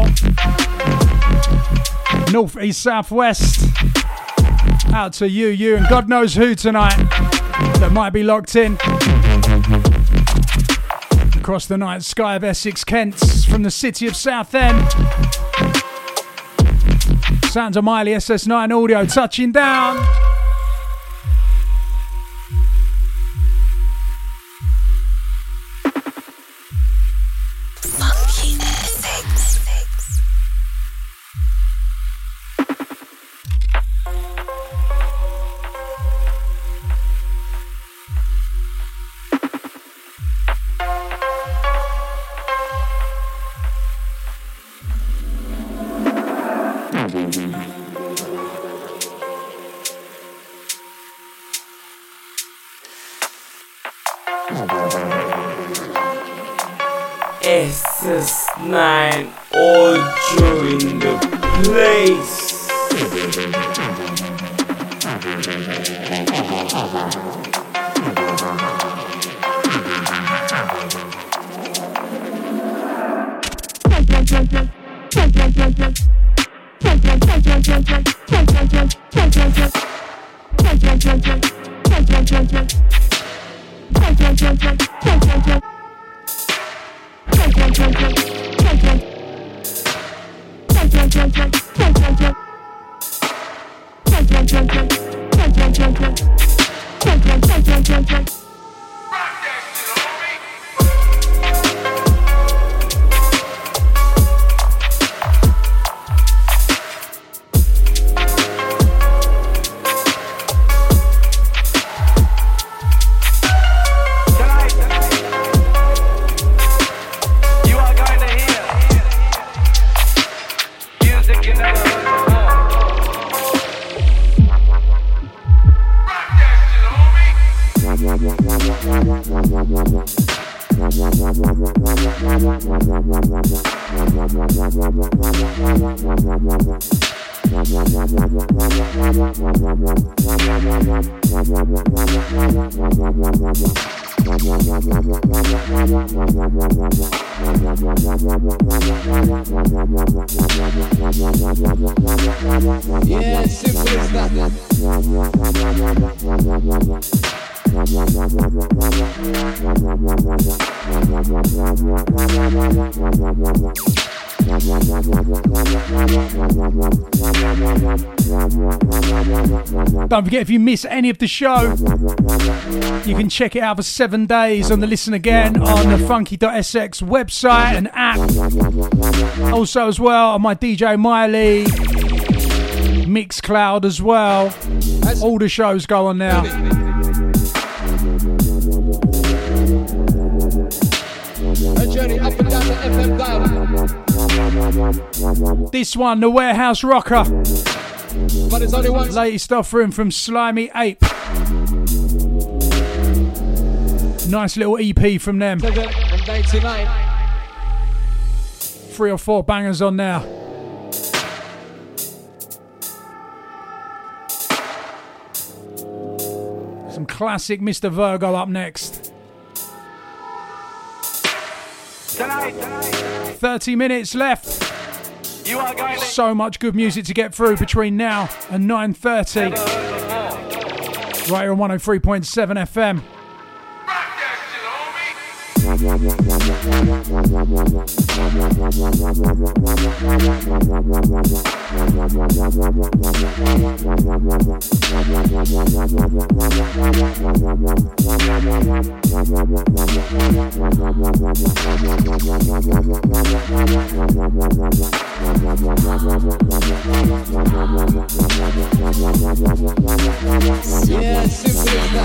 S8: North, east, south, west. Out to you and God knows who tonight that might be locked in. Across the night sky of Essex, Kent, from the city of Southend. Sounds of Miley, SS9 audio touching down.
S9: SS9 Audio in the place.
S17: Yeah, it's simple as that.
S8: Don't forget, if you miss any of the show, you can check it out for 7 days on the Listen Again on the funky.sx website and app. Also as well on my DJ Miley Mixcloud as well. All the shows go on now.
S17: A journey up and down the FM dial.
S8: This one, The Warehouse Rocker.
S17: But it's only one.
S8: Latest offering from Slimy Ape. Nice little EP from them.
S17: 99.
S8: 3 or 4 bangers on now. Some classic Mr. Virgo up next. 30 minutes left. So much good music to get through between now and 9:30. Right here on 103.7 FM.
S17: Yeah, simple as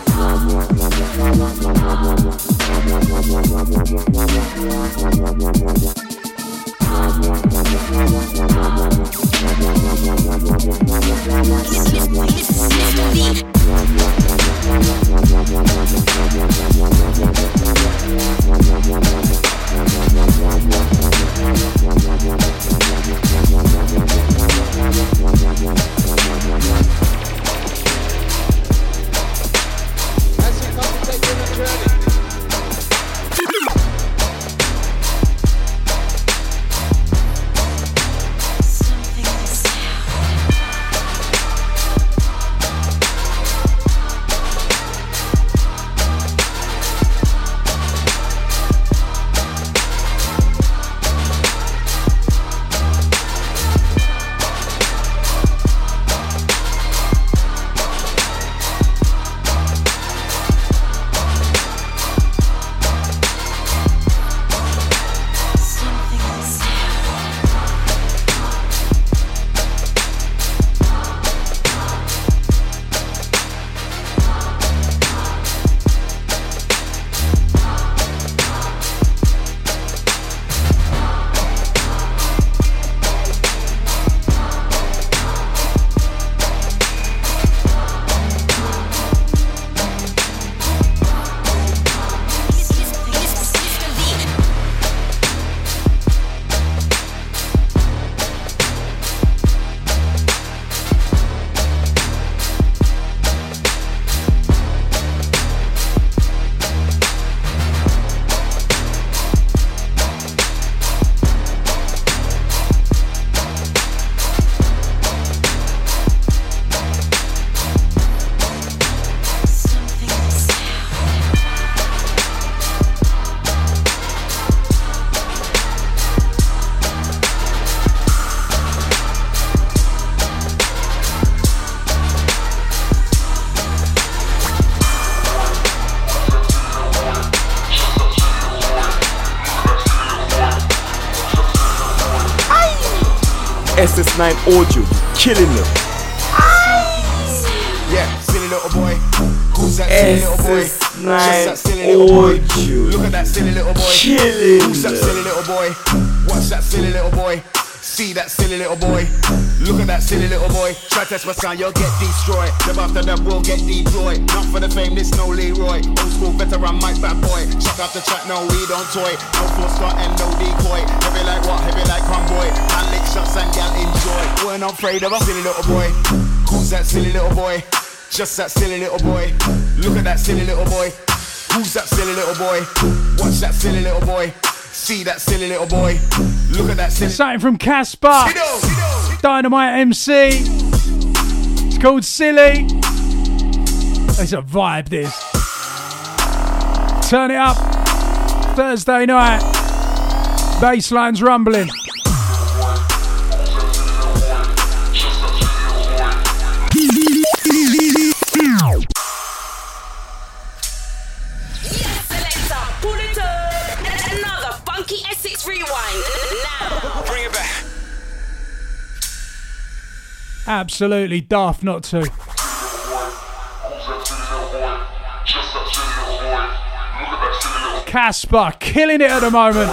S7: SS9 Audio, killing them.
S14: Yeah, silly little boy. Who's that silly little boy?
S7: SS9
S14: Just that silly little boy.
S7: Audio.
S14: Look at that silly little boy.
S7: Killing
S14: Who's that silly little boy? Watch that silly little boy. See that silly little boy. Look at that silly little boy. Try test my sound, you'll get destroyed. Them after them will get deployed. Not for the fame, this no Leroy. Old school veteran, Mike bad boy. Chuck out the track, no we don't toy. No full start and no decoy. Heavy like what? Heavy like convoy. Man lick shots and gal enjoy. We're not afraid of a silly little boy. Who's that silly little boy? Just that silly little boy. Look at that silly little boy. Who's that silly little boy? Watch that silly little boy. See that silly little boy. Look at that silly.
S8: Something from Casper. Dynamite MC. It's called Silly. It's a vibe, this. Turn it up. Thursday night. Bassline's rumbling.
S6: Bring it back.
S8: Absolutely daft not to. Casper killing it at the moment.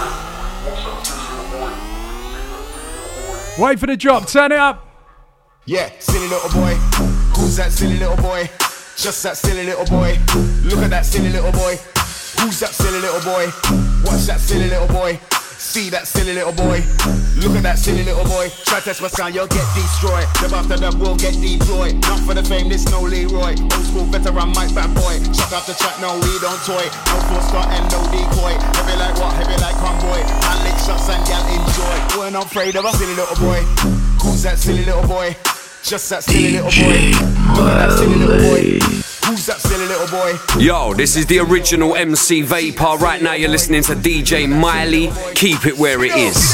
S8: Wait for the drop, turn it up.
S14: Yeah, silly little boy. Who's that silly little boy? Just that silly little boy. Look at that silly little boy. Who's that silly little boy? Watch that silly little boy. See that silly little boy. Look at that silly little boy. Try test my sound, you'll get destroyed. Them after them will get deployed. Not for the fame, this no Leroy. Old school veteran, Mike bad boy. Chuck out the track, no we don't toy. No full start and no decoy. Heavy like what? Heavy like convoy. Man lick shots and gal enjoy. We're not afraid of a silly little boy. Who's that silly little boy? Just that silly little boy. Look at that silly little boy. Who's that silly little boy?
S18: Yo, this is the original MC Vapor. Right now you're listening to DJ Miley. Keep it where it is.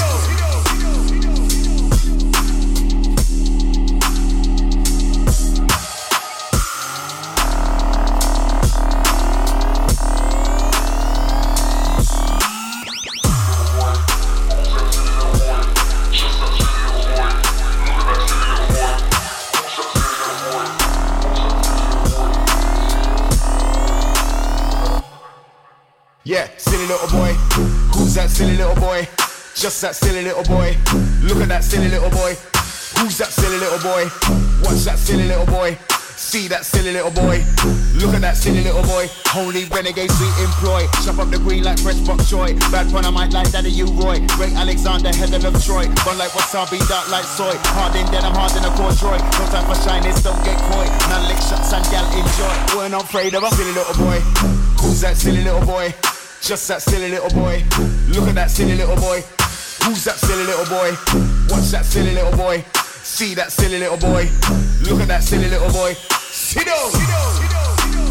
S14: Yeah, silly little boy. Who's that silly little boy? Just that silly little boy. Look at that silly little boy. Who's that silly little boy? Watch that silly little boy. See that silly little boy. Look at that silly little boy. Holy renegade sweet employ. Chop up the green like fresh bok choy. Bad pun I might like Daddy U Roy. Great Alexander, heaven of Troy. Bun like wasabi, dark like soy. Hard in dead, I'm hard in a corduroy. No time for shyness, don't get coy. Man lick shots and gal enjoy. We're not afraid of a silly little boy. Who's that silly little boy? Just that silly little boy. Look at that silly little boy. Who's that silly little boy? Watch that silly little boy. See that silly little boy. Look at that silly little boy. Sit down. Sit down. Sit down.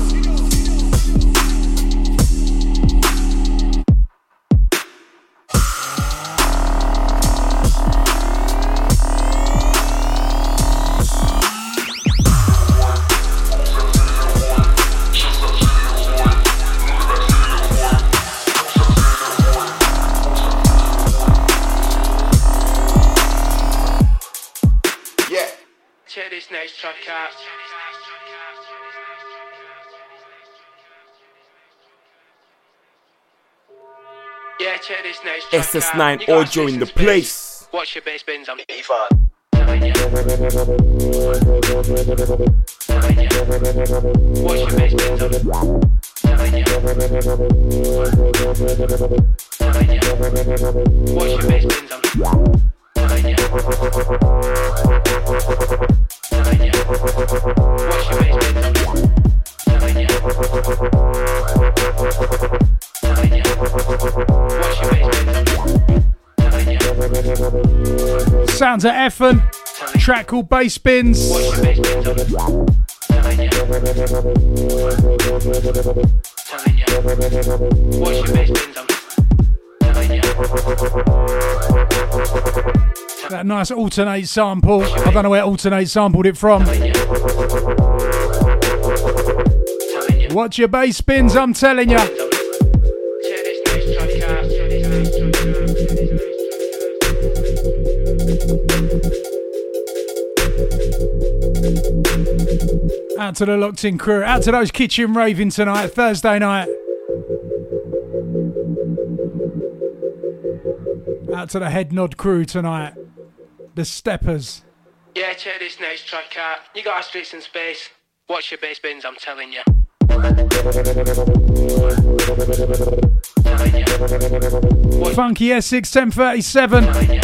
S19: Check this next track out. Yeah, check this next track
S7: SS9 audio in the place.
S19: Watch your bass bins, I'm Watch your bass bins, Watch your bass bins,
S8: Sounds of Effin, track called Bass Spins. That nice alternate sample. I don't know where alternate sampled it from. Watch your bass spins, I'm telling ya. Out to the locked in crew, out to those kitchen raving tonight, Thursday night. Out to the head nod crew tonight, the steppers.
S19: Yeah, check this next track out. You gotta split some space. Watch your bass bins, I'm telling you.
S8: Funky Essex 1037.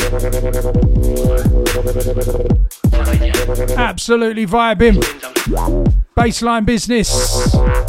S8: Absolutely vibing. Baseline business.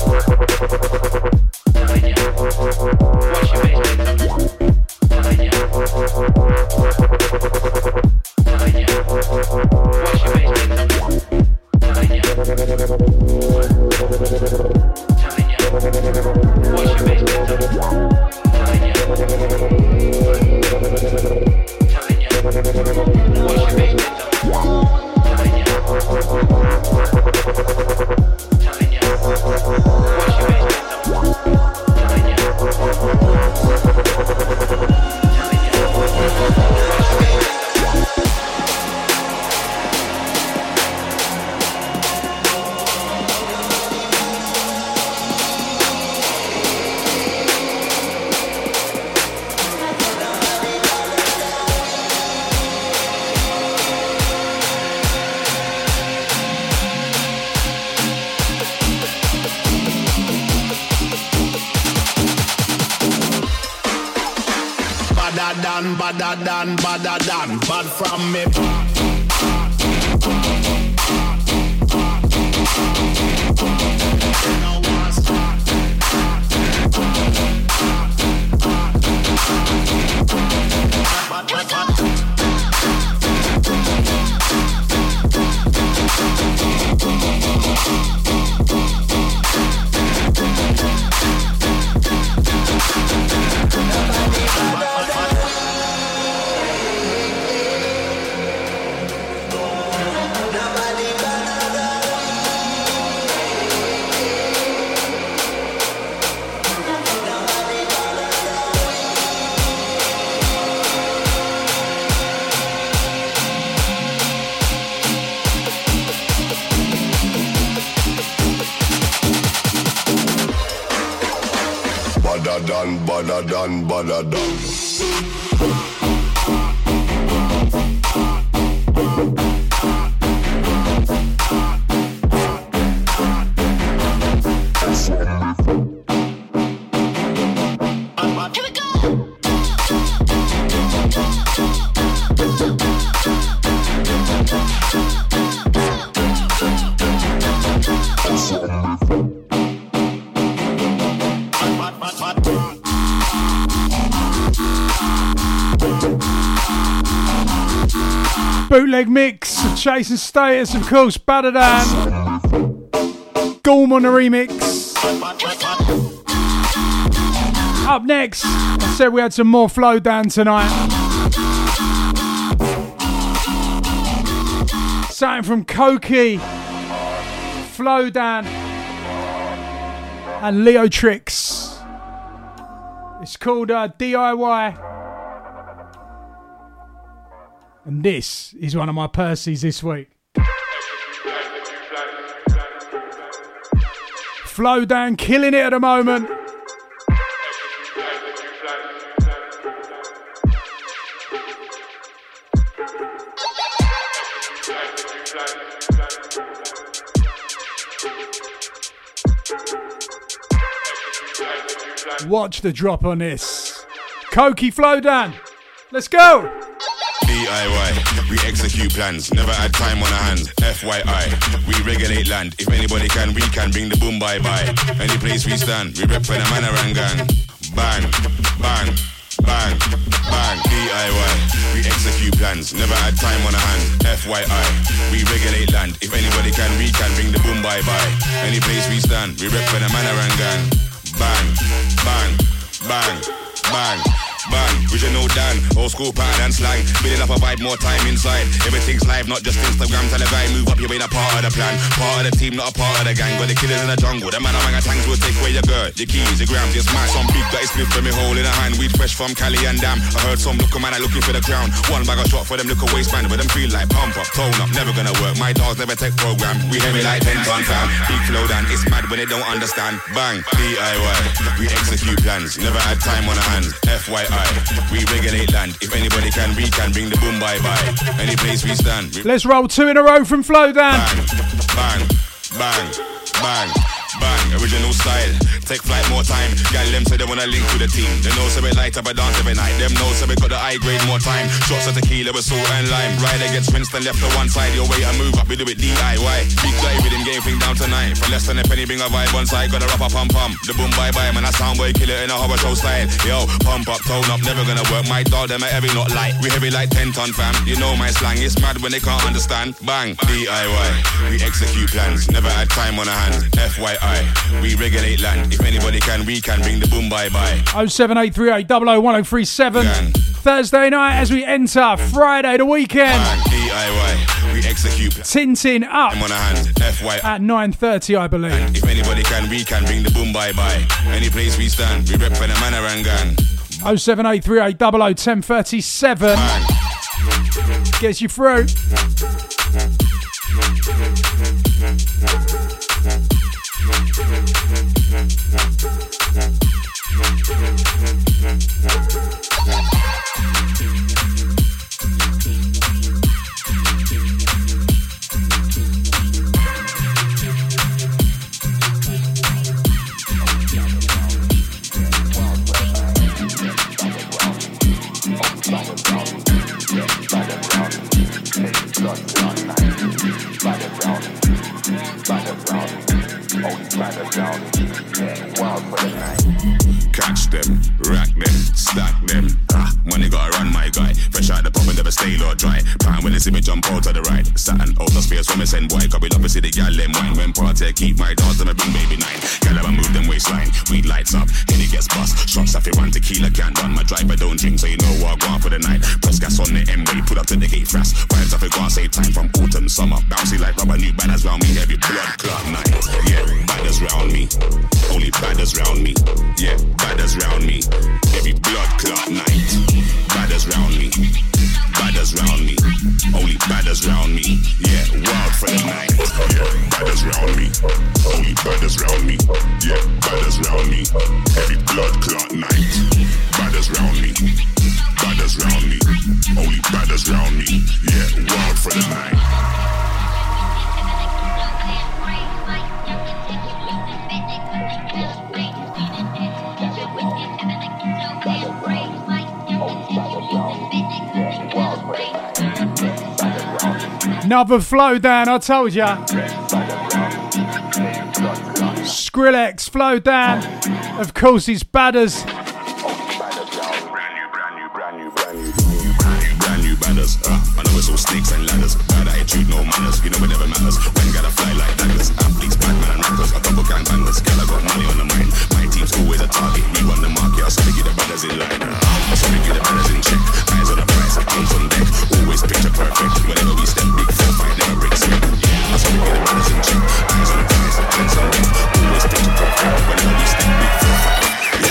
S14: Badder than, bad from me.
S16: badder than.
S8: Bootleg mix of Chase and Status, of course, Badder Than. Gorm on the remix. Up next, I said we had some more Flow Down tonight. Something from Koki, Flow Down, and Leo Tricks. It's called DIY. And this is one of my Percy's this week. Flow Down, killing it at the moment. Watch the drop on this. Koki, Flow Down. Let's go.
S10: DIY, we execute plans, never had time on our hands. FYI, we regulate land. If anybody can, we can bring the boom bye-bye. Any place we stand, we rep for the Manarang gang. Bang, bang, bang, bang. DIY, we execute plans, never had time on our hands. FYI, we regulate land. If anybody can, we can bring the boom bye-bye. Any place we stand, we rep for the Manarang gang. Bang, bang, bang, bang. Bang, original Dan, old school pattern and slang. Building up a vibe, more time inside. Everything's live, not just Instagram. Tell a guy, move up, you're in a part of the plan. Part of the team, not a part of the gang. Got the killers in the jungle. The man of my tanks will take away your girl, your keys, your grams, your smash. Some big that is split from me hole in a hand. Weed fresh from Cali and Dam. I heard some local man are looking for the crown. One bag of shot for them little waistband. But them feel like pump up, tone up, never gonna work. My dogs never take program. We heavy like 10 ton fam. Big Flow Down, it's mad when they don't understand. Bang, DIY, we execute plans. Never had time on our hands. FYI, we regulate land. If anybody can, we can bring the boom bye-bye. Any place we stand.
S8: Let's roll 2 in a row from Flow Down.
S10: Bang, bang, bang, bang, bang. Original style. Take flight more time. Gal them say they wanna link with the team. They know so we light up a dance every night. Them know so we got the high grade more time. Shots of tequila with salt and lime. Rider gets rinsed and left to one side. Your way I move up, we do it DIY. Big guy with him game thing down tonight. For less than a penny, bring a vibe on side. Gotta rap a pump pump. The boom bye bye, man. I sound boy kill it in a horror show style. Yo, pump up, tone up, never gonna work. My dog them are heavy, not light. We heavy like 10 ton fam. You know my slang. It's mad when they can't understand. Bang, DIY. We execute plans. Never had time on our hands. FYI, we regulate land. If anybody can, we can bring the boom bye-bye.
S8: 07838 001037. Thursday night as we enter Friday the weekend.
S10: DIY, we execute.
S8: Tintin up
S10: on our hands. FYI.
S8: At 9:30, I believe.
S10: And if anybody can, we can bring the boom bye-bye. Any place we stand, we rep for the Manarang gang.
S8: 07838 001037. Gets you through.
S10: Catch them, rack them, stack them. Money gotta run, my guy. Fresh out the pop and never stay or dry. Time when they see me jump out to the right. Saturn out the space when me send boy. Cause we love to see the gal them wine. When party keep my dogs and I bring baby 9. Gal I move them waistline. Weed lights up, Henny gets bust. Shots off it one tequila can't run. My driver don't drink so you know what I go on for the night. Press gas on the M-way, put up to the gate fast. Vibes off it, go on save time from autumn, summer. Bouncy like rubber, new banners round me. Heavy blood clot night. Yeah, badders round me. Only badders round me. Yeah, badders round me. Every blood clot night. Badders round me. Badders round me. Only badders round me. Yeah,
S16: wild for the night. Yeah, badders round me, only badders round me. Yeah, badders round me, every blood clot night. Badders round me, only badders round me. Yeah, wild for the night.
S8: Another flow down, I told ya. Skrillex, flow down. Of course, it's badders.
S16: Badders, I know it's all snakes and ladders. Bad attitude, no manners. You know it never matters. When gotta fly like daggers. Athletes, Batman and rappers. A couple gangbangers. Girl, I got money on the mind. My team's always a target. Me run the market. I saw they get the badders in line. I saw they get the badders in check. Eyes on the price, accounts on deck. Always picture perfect. Whenever we step, big 4-5 never breaks it. I saw they get the badders in check. Eyes on the price, accounts on deck. Always picture perfect. Whenever we step, big 4-5.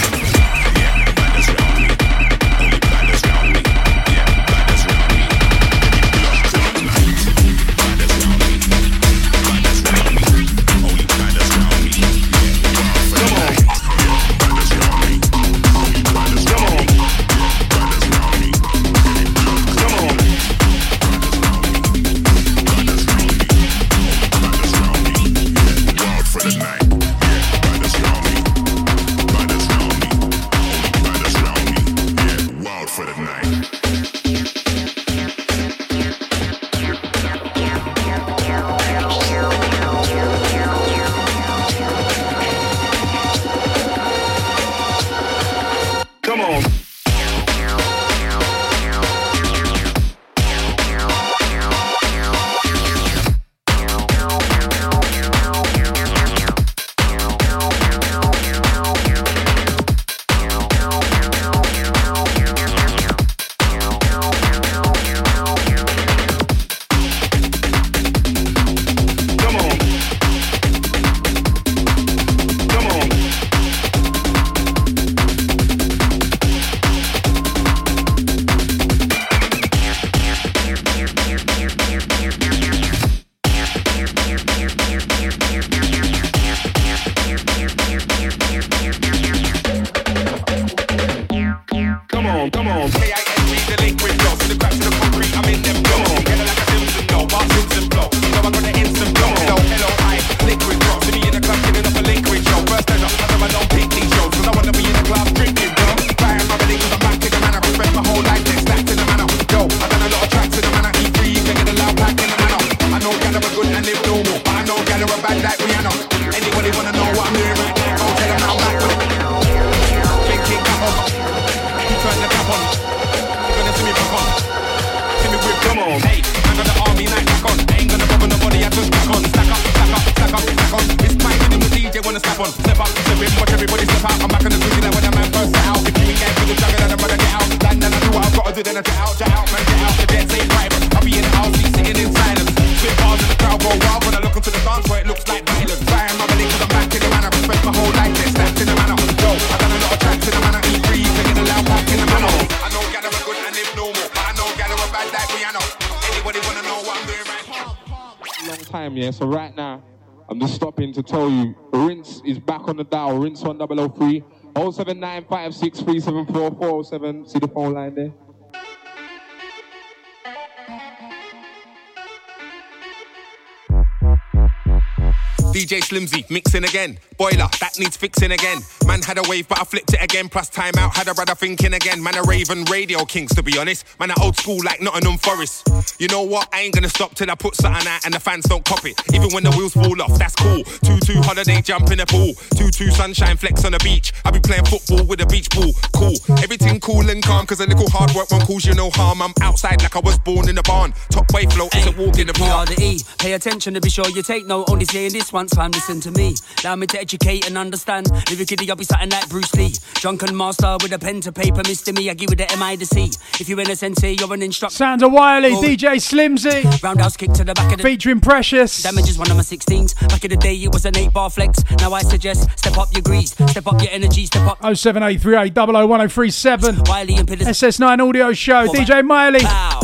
S20: So right now, I'm just stopping to tell you, Rinse is back on the dial. Rinse 1003 07956374407. See the phone line there?
S21: DJ Slimzy, mixing again. Boiler, that needs fixing again. Man had a wave, but I flipped it again. Plus time out, had a brother thinking again. Man a Raven radio kings, to be honest. Man a old school like Nottingham Forest. You know what? I ain't gonna stop till I put something out and the fans don't cop it. Even when the wheels fall off, that's cool. 2-2 holiday, jump in the pool. 2-2 sunshine flex on the beach. I be playing football with a beach ball. Cool, everything cool and calm, cause a little hard work won't cause you no harm. I'm outside like I was born in the barn. Top wave flow, it's a walk in the park.
S22: Pay attention to be sure you take note. Only saying this once, fam, listen to me. Allow me to educate and understand. Lyrically, I'll be something like Bruce Lee. Drunken master with a pen to paper, Mr. Me, I give with the M-I to C. If you're in a sensei, you're an instructor.
S8: Sounds of Wiley, DJ Slimzy.
S22: Roundhouse kick to the back of the...
S8: Featuring Precious.
S22: Damage is one of my 16s. Back in the day, it was an 8-bar flex. Now I suggest, step up your grease, step up your energy, step up...
S8: 07838 001037.
S22: Wiley and Pillars.
S8: SS9 Audio Show, DJ Miley.
S22: Bow.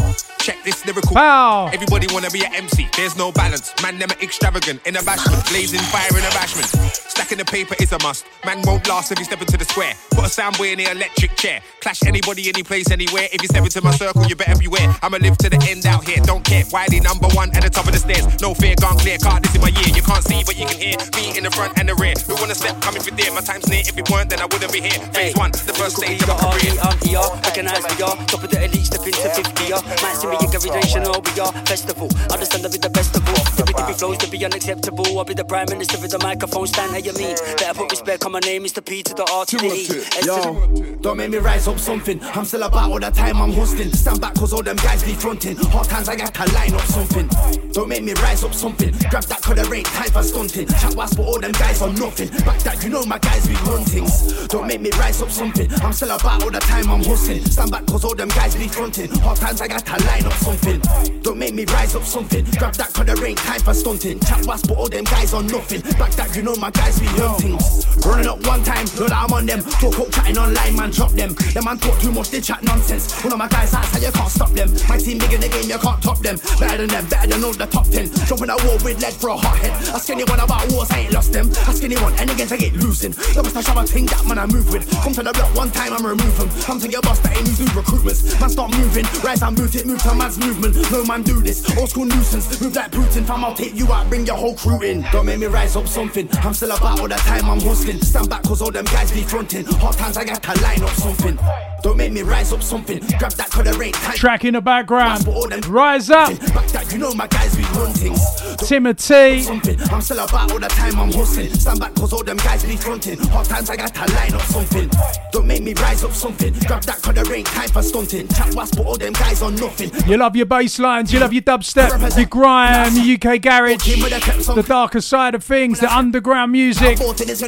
S21: check this lyrical.
S8: Pow.
S21: Everybody wanna be an MC, there's no balance. Man, them are extravagant in a bashment, blazing fire in a bashment. Stacking the paper is a must. Man won't last if you step into the square. Put a sound boy in the electric chair. Clash anybody, any place, anywhere. If you step into my circle, you better beware. I'ma live to the end out here, don't care. Wiley #1 at the top of the stairs. No fear, gone clear, car, this is my year. You can't see, but you can hear me in the front and the rear. Who wanna step, coming for there? My time's near, if it weren't, then I wouldn't be here. Phase 1, the first stage of my career.
S22: Recognize we are, top of the elite, step into 50, might see me a graduation, or we are festival. Understand I'll be the best of all. Dippy flows to be unacceptable. I'll be the prime minister with the microphone stand. How you mean? Better put respect on my name, Mr. P to the R to the E.
S1: Yo, don't make me rise up something. I'm still about all the time I'm hustling. Stand back cause all them guys be fronting. Hard times I got to line up something. Don't make me rise up something. Grab that cause there ain't time for stunting. Chat wasp but all them guys are nothing. Back that you know my guys be run things. Don't make me rise up something. I'm still about all the time I'm hustling. Stand back cause all them guys be fronting. Hard times I got to line up something. Don't make me rise up something. Grab that cause there ain't time for stunting. Chat wasp but all them guys are nothing. Back that you know my guys be run things. Running up one time, know that I'm on them. Talk up chatting online, man, drop them. Them man talk too much, they chat nonsense. One of my guys outside, you can't stop them. My team big in the game, you can't top them. Better than them, better than all the top 10. Jumping a wall with lead for a hot head. A skinny one about wars, I ain't lost them. A skinny one, and again I get losing. The must have a thing that man I move with. Come to the block one time, I'm remove them. Come to your boss, that ain't new recruitments. Man start moving, rise and boot it, move to man's movement. No man do this, old school nuisance. Move like Putin, fam, I'll take you out, bring your whole crew in. Don't make me rise up something. I'm still about all the time I'm hustling. Stand back cause all them guys be fronting. Hard times I got to line up something. Don't make me rise up something. Grab that cause there ain't time.
S8: Track in the background. Rise up.
S1: Back that you know my guys be run things.
S8: Timothy.
S1: I'm still about all the time I'm hustling. Stand back cause all them guys be fronting. Hard times I got to line up something. Don't make me rise up something. Grab that cause there ain't time for stunting. Chat wasp but all them guys on nothing.
S8: You love your bass lines, you love your dubstep, your grime, your UK garage, the darker side of things, the underground music.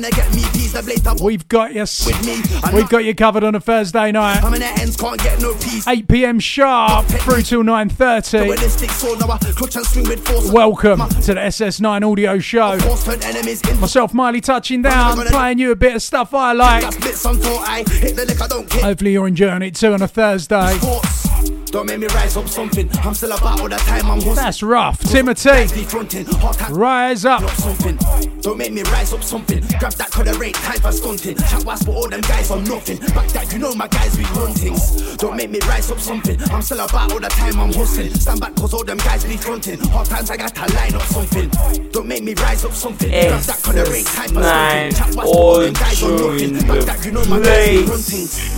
S8: We've got you. We've got you covered on a Thursday night. 8 p.m. sharp through till 9:30. Welcome to the SS9 audio show. Myself, Miley, touching down, playing you a bit of stuff I like. Hopefully you're enjoying it too on a Thursday.
S1: Don't make me rise up something. I'm still about all the time I'm hustling.
S8: That's rough. Timothy. Rise up.
S1: Don't make me rise up something. Grab that cause there ain't time for stunting. Chat wasp but all them guys are nothing. Back that you know my guys be run things. Don't make me rise up something. I'm still about all the time I'm hustling. Stand back cause all them guys be fronting. Hard times I got to line up something. Don't make me rise up something. Grab that cause there ain't time for stunting. Chat wasp but all them guys are nothing. Back that you know my guys be run things.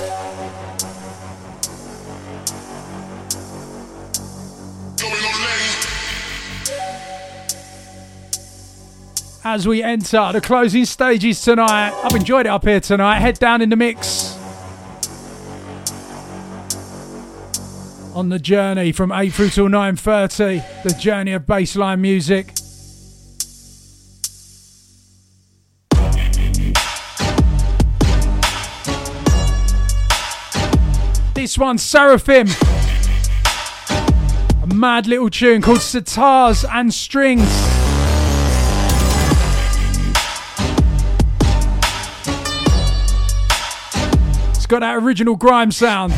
S8: As we enter the closing stages tonight, I've enjoyed it up here tonight. Head down in the mix on the journey from 8 through till 9:30. The journey of bassline music. This one's Seraphim. A mad little tune called Sitars and Strings. Got that original grime sound.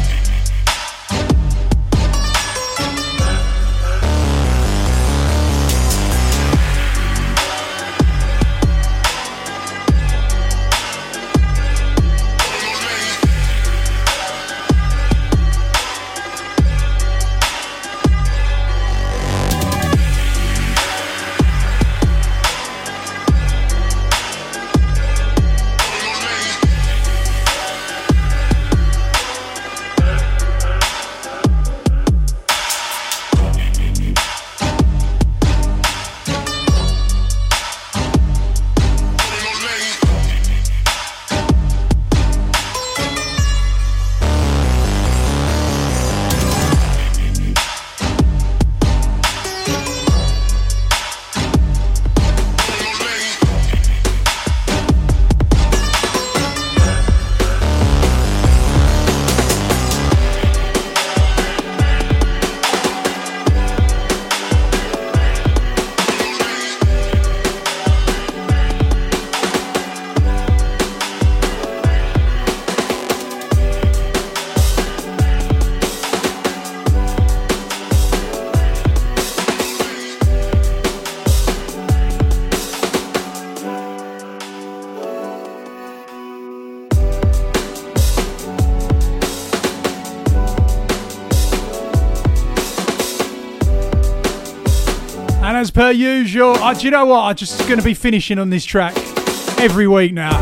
S8: And as per usual, do you know what? I'm just going to be finishing on this track every week now.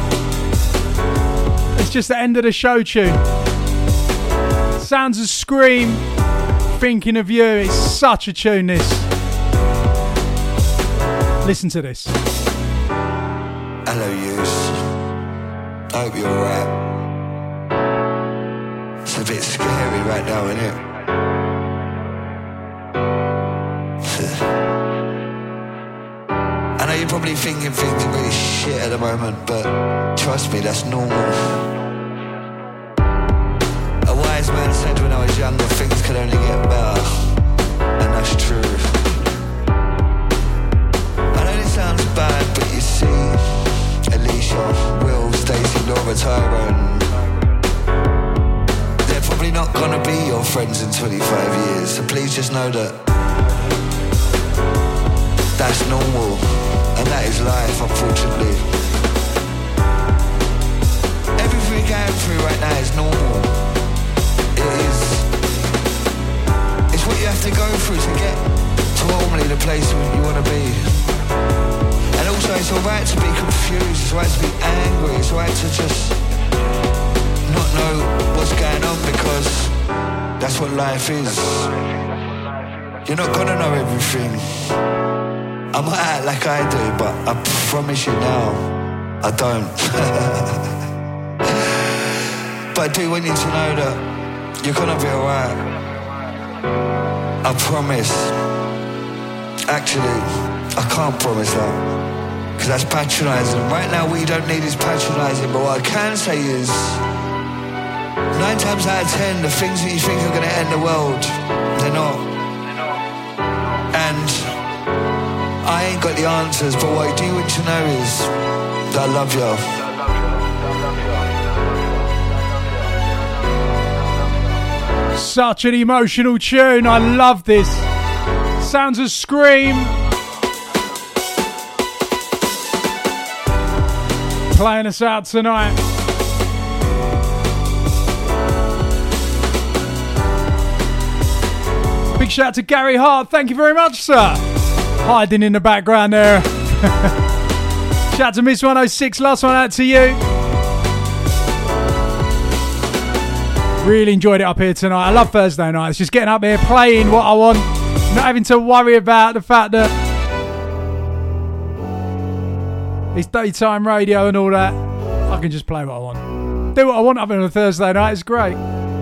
S8: It's just the end of the show tune. Sounds of Scream, Thinking of You. It's such a tune, this. Listen to this.
S2: Hello, yous. I hope you're alright. It's a bit scary right now, isn't it? I know you're probably thinking things are really shit at the moment, but trust me, that's normal. A wise man said when I was younger, things could only get better, and that's true. I know this sounds bad, but you see, Alicia, Will, Stacey, Laura, Tyrone, they're probably not gonna be your friends in 25 years, so please just know that that's normal, and that is life, unfortunately. Everything we're going through right now is normal. It is. It's what you have to go through to get to ultimately the place you want to be. And also, it's alright to be confused, it's alright to be angry, it's alright to just not know what's going on, because that's what life is. You're not gonna know everything. I might act like I do, but I promise you now, I don't. But I do want you to know that you're gonna be alright. I promise. Actually, I can't promise that, because that's patronising. Right now, what you don't need is patronising, but what I can say is 9 times out of 10, the things that you think are gonna end the world, they're not. And I ain't got the answers, but what I do want you to know is that I love you.
S8: Such an emotional tune. I love this. Sounds of Scream. Playing us out tonight. Big shout out to Gary Hart. Thank you very much, sir. Hiding in the background there. Shout out to Miss 106. Last one out to you. Really enjoyed it up here tonight. I love Thursday nights. Just getting up here, playing what I want. Not having to worry about the fact that it's daytime radio and all that. I can just play what I want. Do what I want up here on a Thursday night. It's great.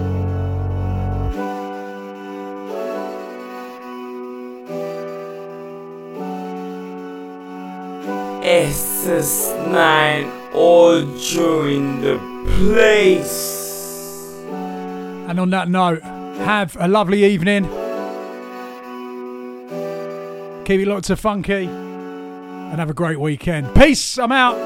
S9: SS9 all during the place.
S8: And on that note, have a lovely evening. Keep it locked to Funky. And have a great weekend. Peace, I'm out.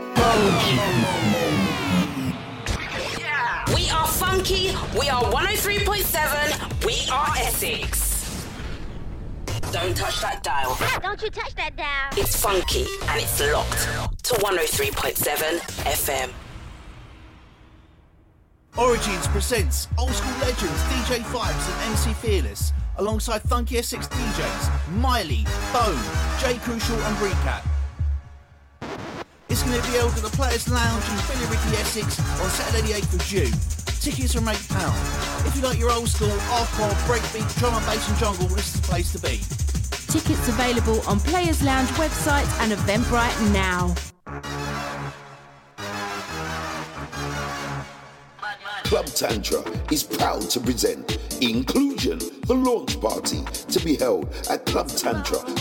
S6: We are Funky. We are 103.7. We are Essex. Don't touch that dial.
S3: Don't you touch that dial.
S6: It's Funky and it's locked to 103.7 FM.
S1: Origins presents Old School Legends DJ Fibes and MC Fearless alongside Funky Essex DJs Miley, Bone, Jay Crucial and Recap. It's going to be held at the Players Lounge in Billericay, Essex on Saturday the 8th of June. Tickets are £8. If you like your old school, hardcore, breakbeat, drum and bass and jungle, this is the place to be.
S3: Tickets available on Players Lounge website and Eventbrite now.
S23: Club Tantra is proud to present Inclusion, the launch party, to be held at Club Tantra,